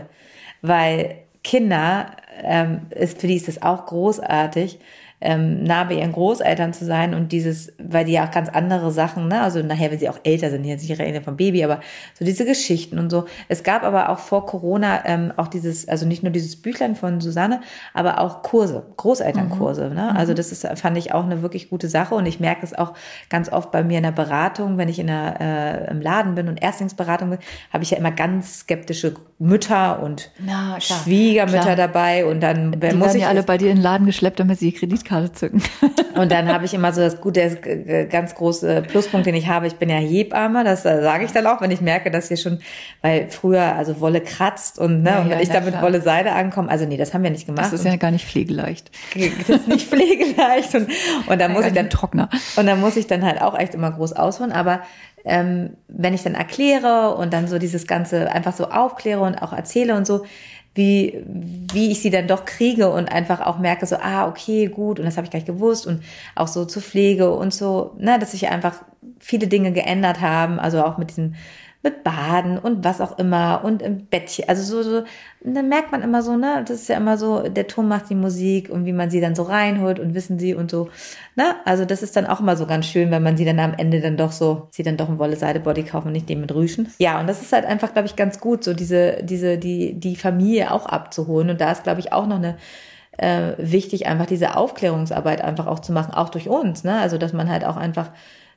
weil Kinder, ähm, ist, für die ist das auch großartig, ähm, nah bei ihren Großeltern zu sein und dieses, weil die ja auch ganz andere Sachen, ne, also nachher, wenn sie auch älter sind, jetzt nicht reden vom Baby, aber so diese Geschichten und so. Es gab aber auch vor Corona ähm, auch dieses, also nicht nur dieses Büchlein von Susanne, aber auch Kurse, Großelternkurse, mhm. ne, also das ist, fand ich auch eine wirklich gute Sache und ich merke es auch ganz oft bei mir in der Beratung, wenn ich in der, äh, im Laden bin und Erstlingsberatung bin, habe ich ja immer ganz skeptische Mütter und Na, klar, Schwiegermütter klar. dabei und dann die muss werden ich ja alle bei dir in den Laden geschleppt, damit sie die Kreditkarte zücken. Und dann habe ich immer so das gute, das ganz große Pluspunkt, den ich habe. Ich bin ja Hebamme, das sage ich dann auch, wenn ich merke, dass hier schon, weil früher also Wolle kratzt und ne, ja, und wenn ja, ich da mit klar. Wolle Seide ankomme, also nee, das haben wir nicht gemacht. Das ist ja gar nicht pflegeleicht. Das ist nicht pflegeleicht und und dann ja, muss ich dann Trockner. Und dann muss ich dann halt auch echt immer groß ausholen, aber ähm, wenn ich dann erkläre und dann so dieses Ganze einfach so aufkläre und auch erzähle und so, wie wie ich sie dann doch kriege und einfach auch merke so, ah, okay, gut, und das habe ich gar nicht gewusst und auch so zur Pflege und so, ne, dass sich einfach viele Dinge geändert haben, also auch mit diesem mit Baden und was auch immer und im Bettchen, also so, so, dann merkt man immer so, ne, das ist ja immer so, der Ton macht die Musik und wie man sie dann so reinholt und wissen sie und so, ne, also das ist dann auch immer so ganz schön, wenn man sie dann am Ende dann doch so, sie dann doch ein Wolle-Seide-Body kaufen und nicht den mit Rüschen. Ja, und das ist halt einfach, glaube ich, ganz gut, so diese, diese, die, die Familie auch abzuholen und da ist, glaube ich, auch noch eine, äh, wichtig, einfach diese Aufklärungsarbeit einfach auch zu machen, auch durch uns, ne, also dass man halt auch einfach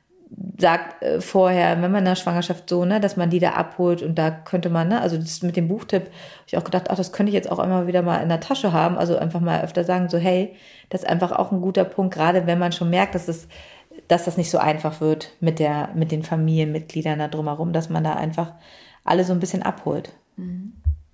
sagt äh, vorher, wenn man in der Schwangerschaft so, ne, dass man die da abholt und da könnte man, ne, also das mit dem Buchtipp, habe ich auch gedacht, ach, das könnte ich jetzt auch immer wieder mal in der Tasche haben, also einfach mal öfter sagen, so, hey, das ist einfach auch ein guter Punkt, gerade wenn man schon merkt, dass es, dass das nicht so einfach wird mit der, mit den Familienmitgliedern da drumherum, dass man da einfach alle so ein bisschen abholt. Mhm.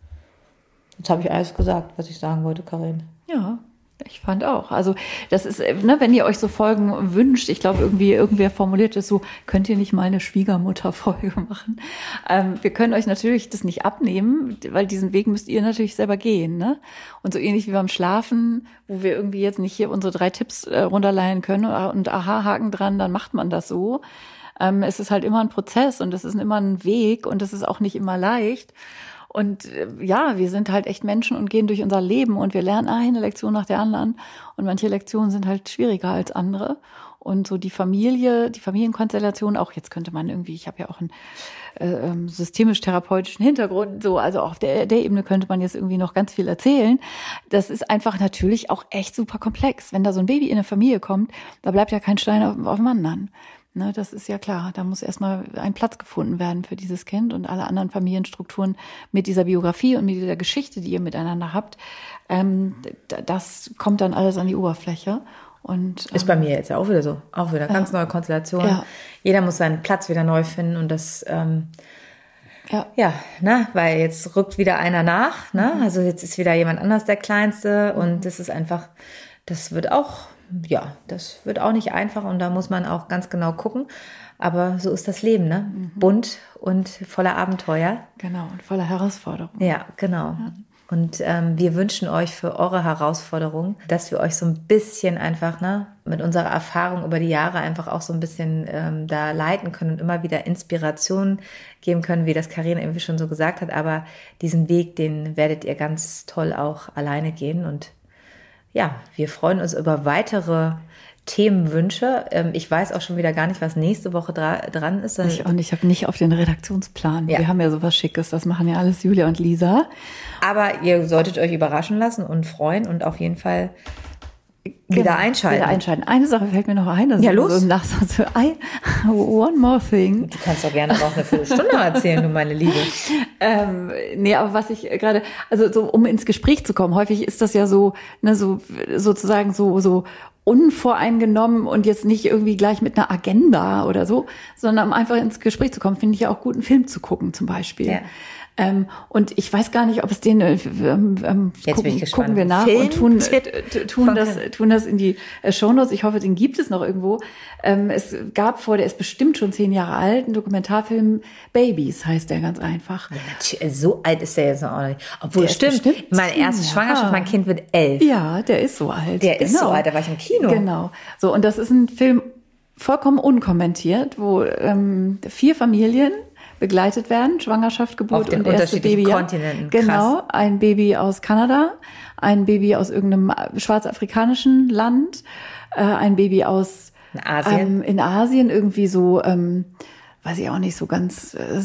Jetzt habe ich alles gesagt, was ich sagen wollte, Karin. Ja. Ich fand auch. Also das ist, ne, wenn ihr euch so Folgen wünscht, ich glaube irgendwie irgendwer formuliert es so, könnt ihr nicht mal eine Schwiegermutter-Folge machen? Ähm, wir können euch natürlich das nicht abnehmen, weil diesen Weg müsst ihr natürlich selber gehen, ne? Und so ähnlich wie beim Schlafen, wo wir irgendwie jetzt nicht hier unsere drei Tipps äh, runterleihen können und aha, Haken dran, dann macht man das so. Ähm, es ist halt immer ein Prozess und es ist immer ein Weg und es ist auch nicht immer leicht. Und ja, wir sind halt echt Menschen und gehen durch unser Leben und wir lernen eine Lektion nach der anderen. Und manche Lektionen sind halt schwieriger als andere. Und so die Familie, die Familienkonstellation, auch jetzt könnte man irgendwie, ich habe ja auch einen äh, systemisch-therapeutischen Hintergrund, so, also auch auf der, der Ebene könnte man jetzt irgendwie noch ganz viel erzählen. Das ist einfach natürlich auch echt super komplex. Wenn da so ein Baby in eine Familie kommt, da bleibt ja kein Stein auf, auf dem anderen. Ne, das ist ja klar. Da muss erstmal ein Platz gefunden werden für dieses Kind und alle anderen Familienstrukturen mit dieser Biografie und mit dieser Geschichte, die ihr miteinander habt. Ähm, das kommt dann alles an die Oberfläche. Und, ähm, ist bei mir jetzt ja auch wieder so. Auch wieder ganz ja. neue Konstellation. Ja. Jeder muss seinen Platz wieder neu finden und das, ähm, Ja, ja, ne, weil jetzt rückt wieder einer nach, ne? Also jetzt ist wieder jemand anders der Kleinste und das ist einfach, das wird auch, ja, das wird auch nicht einfach und da muss man auch ganz genau gucken. Aber so ist das Leben, ne? Mhm. Bunt und voller Abenteuer. Genau, und voller Herausforderungen. Ja, genau. Ja. Und ähm, wir wünschen euch für eure Herausforderungen, dass wir euch so ein bisschen einfach, ne, mit unserer Erfahrung über die Jahre einfach auch so ein bisschen ähm, da leiten können und immer wieder Inspiration geben können, wie das Karin irgendwie schon so gesagt hat. Aber diesen Weg, den werdet ihr ganz toll auch alleine gehen. Und ja, wir freuen uns über weitere Themenwünsche. Ich weiß auch schon wieder gar nicht, was nächste Woche dra- dran ist. Ich auch nicht. Ich habe nicht auf den Redaktionsplan. Ja. Wir haben ja sowas Schickes. Das machen ja alles Julia und Lisa. Aber ihr solltet euch überraschen lassen und freuen und auf jeden Fall wieder genau, einschalten. Wieder einschalten. Eine Sache fällt mir noch ein. Das ja, ist los. So Nachsatz. I, one more thing. Du kannst doch gerne auch eine Viertelstunde erzählen, du meine Liebe. Ähm, nee, aber was ich gerade, also so, um ins Gespräch zu kommen, häufig ist das ja so, ne, so sozusagen so, so unvoreingenommen und jetzt nicht irgendwie gleich mit einer Agenda oder so, sondern um einfach ins Gespräch zu kommen, finde ich ja auch gut, einen Film zu gucken zum Beispiel. Ja. Ähm, und ich weiß gar nicht, ob es den äh, ähm, Jetzt gucken, bin ich gespannt. gucken wir nach Film und tun, äh, tun, das, tun das in die äh, Shownotes. Ich hoffe, den gibt es noch irgendwo. Ähm, es gab vor, der ist bestimmt schon zehn Jahre alt, einen Dokumentarfilm Babies heißt der ganz einfach. Ja, so alt ist der jetzt noch auch nicht. Obwohl, der stimmt, meine erste ja. Schwangerschaft, mein Kind wird elf. Ja, der ist so alt. Der genau. ist so alt, da war ich im Kino. Genau. So, und das ist ein Film vollkommen unkommentiert, wo ähm, vier Familien begleitet werden, Schwangerschaft, Geburt auf den und erste Baby. Kontinenten. Genau, ein Baby aus Kanada, ein Baby aus irgendeinem schwarzafrikanischen Land, äh, ein Baby aus in Asien, ähm, in Asien irgendwie so, ähm, weiß ich auch nicht, so ganz äh,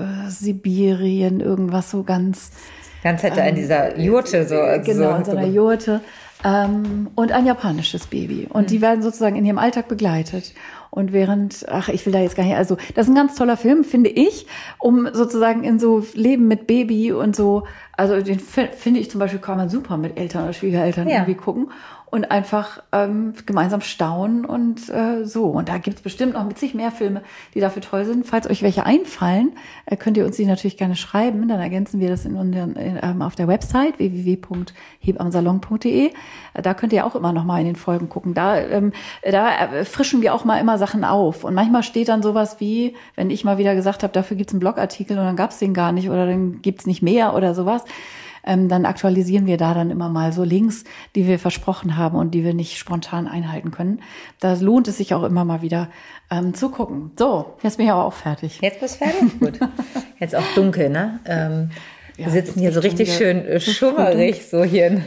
Sibirien, irgendwas so ganz. Ganz hätte ähm, in dieser Jurte so. Genau, so, in so einer Jurte. Ähm, und ein japanisches Baby. Und mhm. die werden sozusagen in ihrem Alltag begleitet. Und während, ach, ich will da jetzt gar nicht, also das ist ein ganz toller Film, finde ich, um sozusagen in so Leben mit Baby und so, also den finde ich zum Beispiel, kann man super mit Eltern oder Schwiegereltern ja. irgendwie gucken und einfach ähm, gemeinsam staunen und äh, so. Und da gibt's bestimmt noch mit sich mehr Filme, die dafür toll sind. Falls euch welche einfallen, äh, könnt ihr uns die natürlich gerne schreiben. Dann ergänzen wir das in unseren, in, ähm, auf der Website w w w punkt hebamsalon punkt d e. Äh, da könnt ihr auch immer noch mal in den Folgen gucken. Da, ähm, da frischen wir auch mal immer Sachen auf. Und manchmal steht dann sowas wie, wenn ich mal wieder gesagt habe, dafür gibt's einen Blogartikel und dann gab's den gar nicht oder dann gibt's nicht mehr oder sowas. Ähm, dann aktualisieren wir da dann immer mal so Links, die wir versprochen haben und die wir nicht spontan einhalten können. Da lohnt es sich auch immer mal wieder ähm, zu gucken. So, jetzt bin ich aber auch fertig. Jetzt bist du fertig? Gut. Jetzt auch dunkel, ne? Ähm, ja, wir sitzen hier so richtig schön äh, schummerig so hier.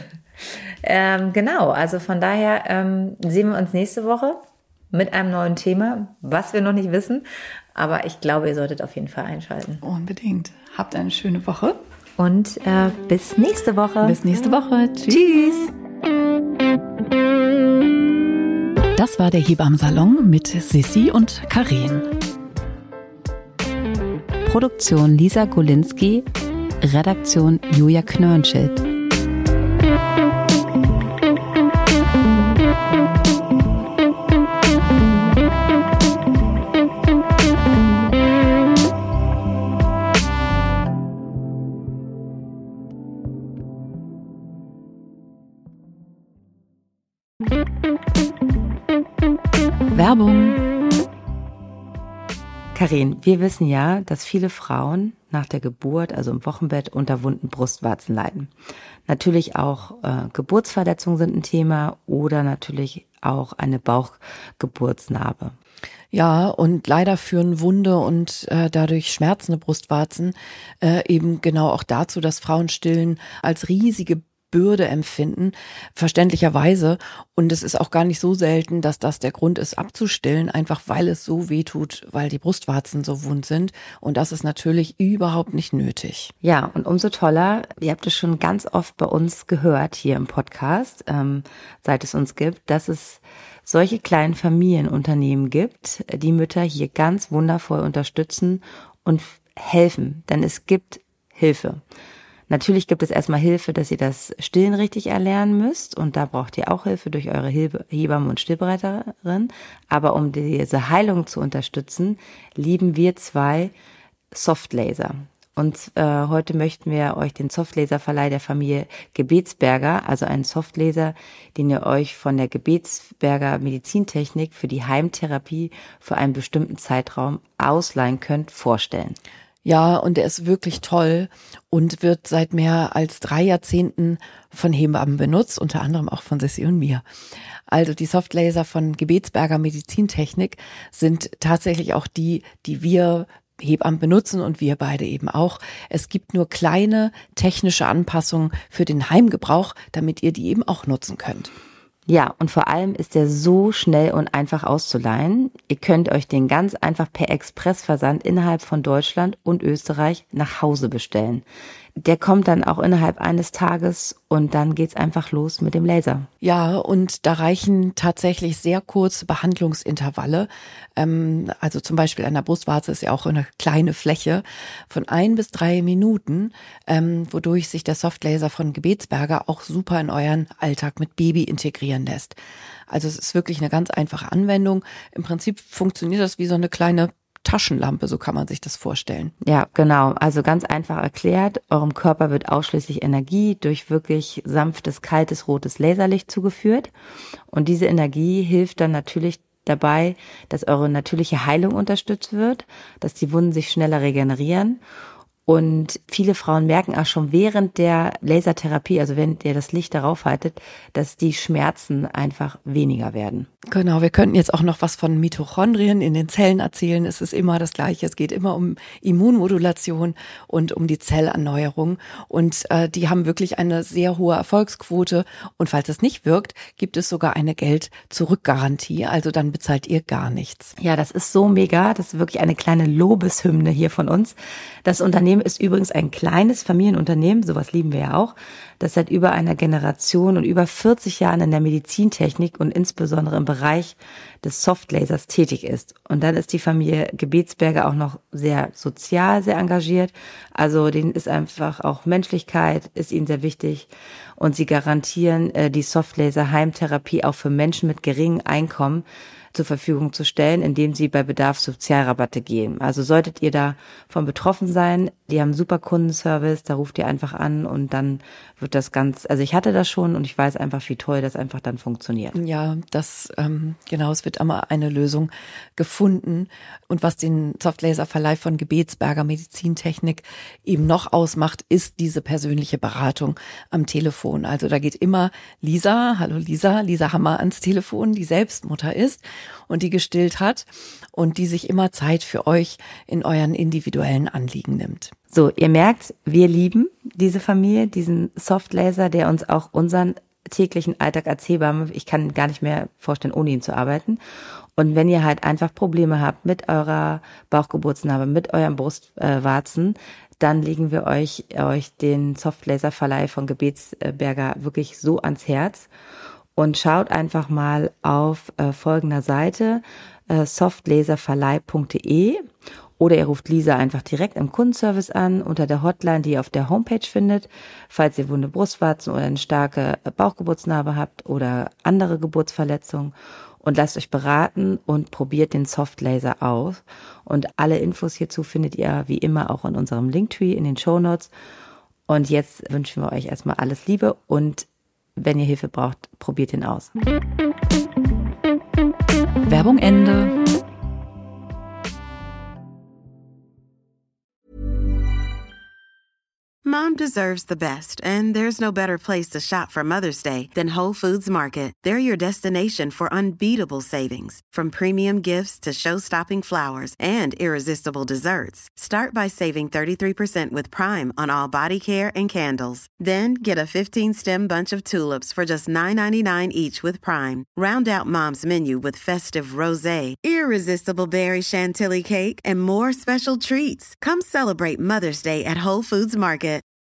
Ähm, genau, also von daher ähm, sehen wir uns nächste Woche mit einem neuen Thema, was wir noch nicht wissen. Aber ich glaube, ihr solltet auf jeden Fall einschalten. Unbedingt. Habt eine schöne Woche. Und äh, bis nächste Woche. Bis nächste Woche. Tschüss. Tschüss. Das war der Hebammensalon mit Sissi und Karin. Produktion Lisa Golinski, Redaktion Julia Knörnschild. Werbung. Karin, wir wissen ja, dass viele Frauen nach der Geburt, also im Wochenbett, unter wunden Brustwarzen leiden. Natürlich auch äh, Geburtsverletzungen sind ein Thema oder natürlich auch eine Bauchgeburtsnarbe. Ja, und leider führen Wunde und äh, dadurch schmerzende Brustwarzen äh, eben genau auch dazu, dass Frauen Stillen als riesige Bürde empfinden, verständlicherweise. Und es ist auch gar nicht so selten, dass das der Grund ist, abzustillen, einfach weil es so weh tut, weil die Brustwarzen so wund sind. Und das ist natürlich überhaupt nicht nötig. Ja, und umso toller, ihr habt es schon ganz oft bei uns gehört hier im Podcast, ähm, seit es uns gibt, dass es solche kleinen Familienunternehmen gibt, die Mütter hier ganz wundervoll unterstützen und helfen, denn es gibt Hilfe. Natürlich gibt es erstmal Hilfe, dass ihr das Stillen richtig erlernen müsst und da braucht ihr auch Hilfe durch eure Hebamme und Stillberaterin. Aber um diese Heilung zu unterstützen, lieben wir zwei Softlaser. Und äh, heute möchten wir euch den Softlaser-Verleih der Familie Gebetsberger, also einen Softlaser, den ihr euch von der Gebetsberger Medizintechnik für die Heimtherapie für einen bestimmten Zeitraum ausleihen könnt, vorstellen. Ja, und er ist wirklich toll und wird seit mehr als drei Jahrzehnten von Hebammen benutzt, unter anderem auch von Sissi und mir. Also die Softlaser von Gebetsberger Medizintechnik sind tatsächlich auch die, die wir Hebammen benutzen und wir beide eben auch. Es gibt nur kleine technische Anpassungen für den Heimgebrauch, damit ihr die eben auch nutzen könnt. Ja, und vor allem ist er so schnell und einfach auszuleihen. Ihr könnt euch den ganz einfach per Expressversand innerhalb von Deutschland und Österreich nach Hause bestellen. Der kommt dann auch innerhalb eines Tages und dann geht's einfach los mit dem Laser. Ja, und da reichen tatsächlich sehr kurze Behandlungsintervalle. Ähm, also zum Beispiel an der Brustwarze ist ja auch eine kleine Fläche von ein bis drei Minuten, ähm, wodurch sich der Softlaser von Gebetsberger auch super in euren Alltag mit Baby integrieren lässt. Also es ist wirklich eine ganz einfache Anwendung. Im Prinzip funktioniert das wie so eine kleine Taschenlampe, so kann man sich das vorstellen. Ja, genau. Also ganz einfach erklärt, eurem Körper wird ausschließlich Energie durch wirklich sanftes, kaltes, rotes Laserlicht zugeführt. Und diese Energie hilft dann natürlich dabei, dass eure natürliche Heilung unterstützt wird, dass die Wunden sich schneller regenerieren. Und viele Frauen merken auch schon während der Lasertherapie, also wenn ihr das Licht darauf haltet, dass die Schmerzen einfach weniger werden. Genau, wir könnten jetzt auch noch was von Mitochondrien in den Zellen erzählen. Es ist immer das Gleiche. Es geht immer um Immunmodulation und um die Zellerneuerung. Und äh, die haben wirklich eine sehr hohe Erfolgsquote. Und falls es nicht wirkt, gibt es sogar eine Geld-Zurück-Garantie. Also dann bezahlt ihr gar nichts. Ja, das ist so mega. Das ist wirklich eine kleine Lobeshymne hier von uns. Das Unternehmen ist übrigens ein kleines Familienunternehmen. Sowas lieben wir ja auch. Das seit über einer Generation und über vierzig Jahren in der Medizintechnik und insbesondere im Bereich des Softlasers tätig ist. Und dann ist die Familie Gebetsberger auch noch sehr sozial, sehr engagiert. Also denen ist einfach auch Menschlichkeit, ist ihnen sehr wichtig. Und sie garantieren äh, die Softlaser-Heimtherapie auch für Menschen mit geringem Einkommen zur Verfügung zu stellen, indem sie bei Bedarf Sozialrabatte geben. Also solltet ihr davon betroffen sein, die haben super Kundenservice, da ruft ihr einfach an und dann wird das ganz, also ich hatte das schon und ich weiß einfach, wie toll das einfach dann funktioniert. Ja, das, ähm, genau, es wird immer eine Lösung gefunden. Und was den Softlaser-Verleih von Gebetsberger Medizintechnik eben noch ausmacht, ist diese persönliche Beratung am Telefon. Also da geht immer Lisa, hallo Lisa, Lisa Hammer ans Telefon, die selbst Mutter ist und die gestillt hat und die sich immer Zeit für euch in euren individuellen Anliegen nimmt. So, ihr merkt, wir lieben diese Familie, diesen Softlaser, der uns auch unseren täglichen Alltag als Hebamme, ich kann gar nicht mehr vorstellen, ohne ihn zu arbeiten. Und wenn ihr halt einfach Probleme habt mit eurer Bauchgeburtsnarbe, mit euren Brustwarzen, dann legen wir euch, euch den Softlaser-Verleih von Gebetsberger wirklich so ans Herz. Und schaut einfach mal auf äh, folgender Seite, äh, softlaserverleih punkt de, oder ihr ruft Lisa einfach direkt im Kundenservice an, unter der Hotline, die ihr auf der Homepage findet, falls ihr wunde Brustwarzen oder eine starke Bauchgeburtsnarbe habt oder andere Geburtsverletzungen, und lasst euch beraten und probiert den Softlaser aus. Und alle Infos hierzu findet ihr wie immer auch in unserem Linktree in den Shownotes. Und jetzt wünschen wir euch erstmal alles Liebe und wenn ihr Hilfe braucht, probiert ihn aus. Werbung Ende. Mom deserves the best, and there's no better place to shop for Mother's Day than Whole Foods Market. They're your destination for unbeatable savings, from premium gifts to show-stopping flowers and irresistible desserts. Start by saving thirty-three percent with Prime on all body care and candles. Then get a fifteen-stem bunch of tulips for just nine ninety-nine each with Prime. Round out Mom's menu with festive rosé, irresistible berry chantilly cake, and more special treats. Come celebrate Mother's Day at Whole Foods Market.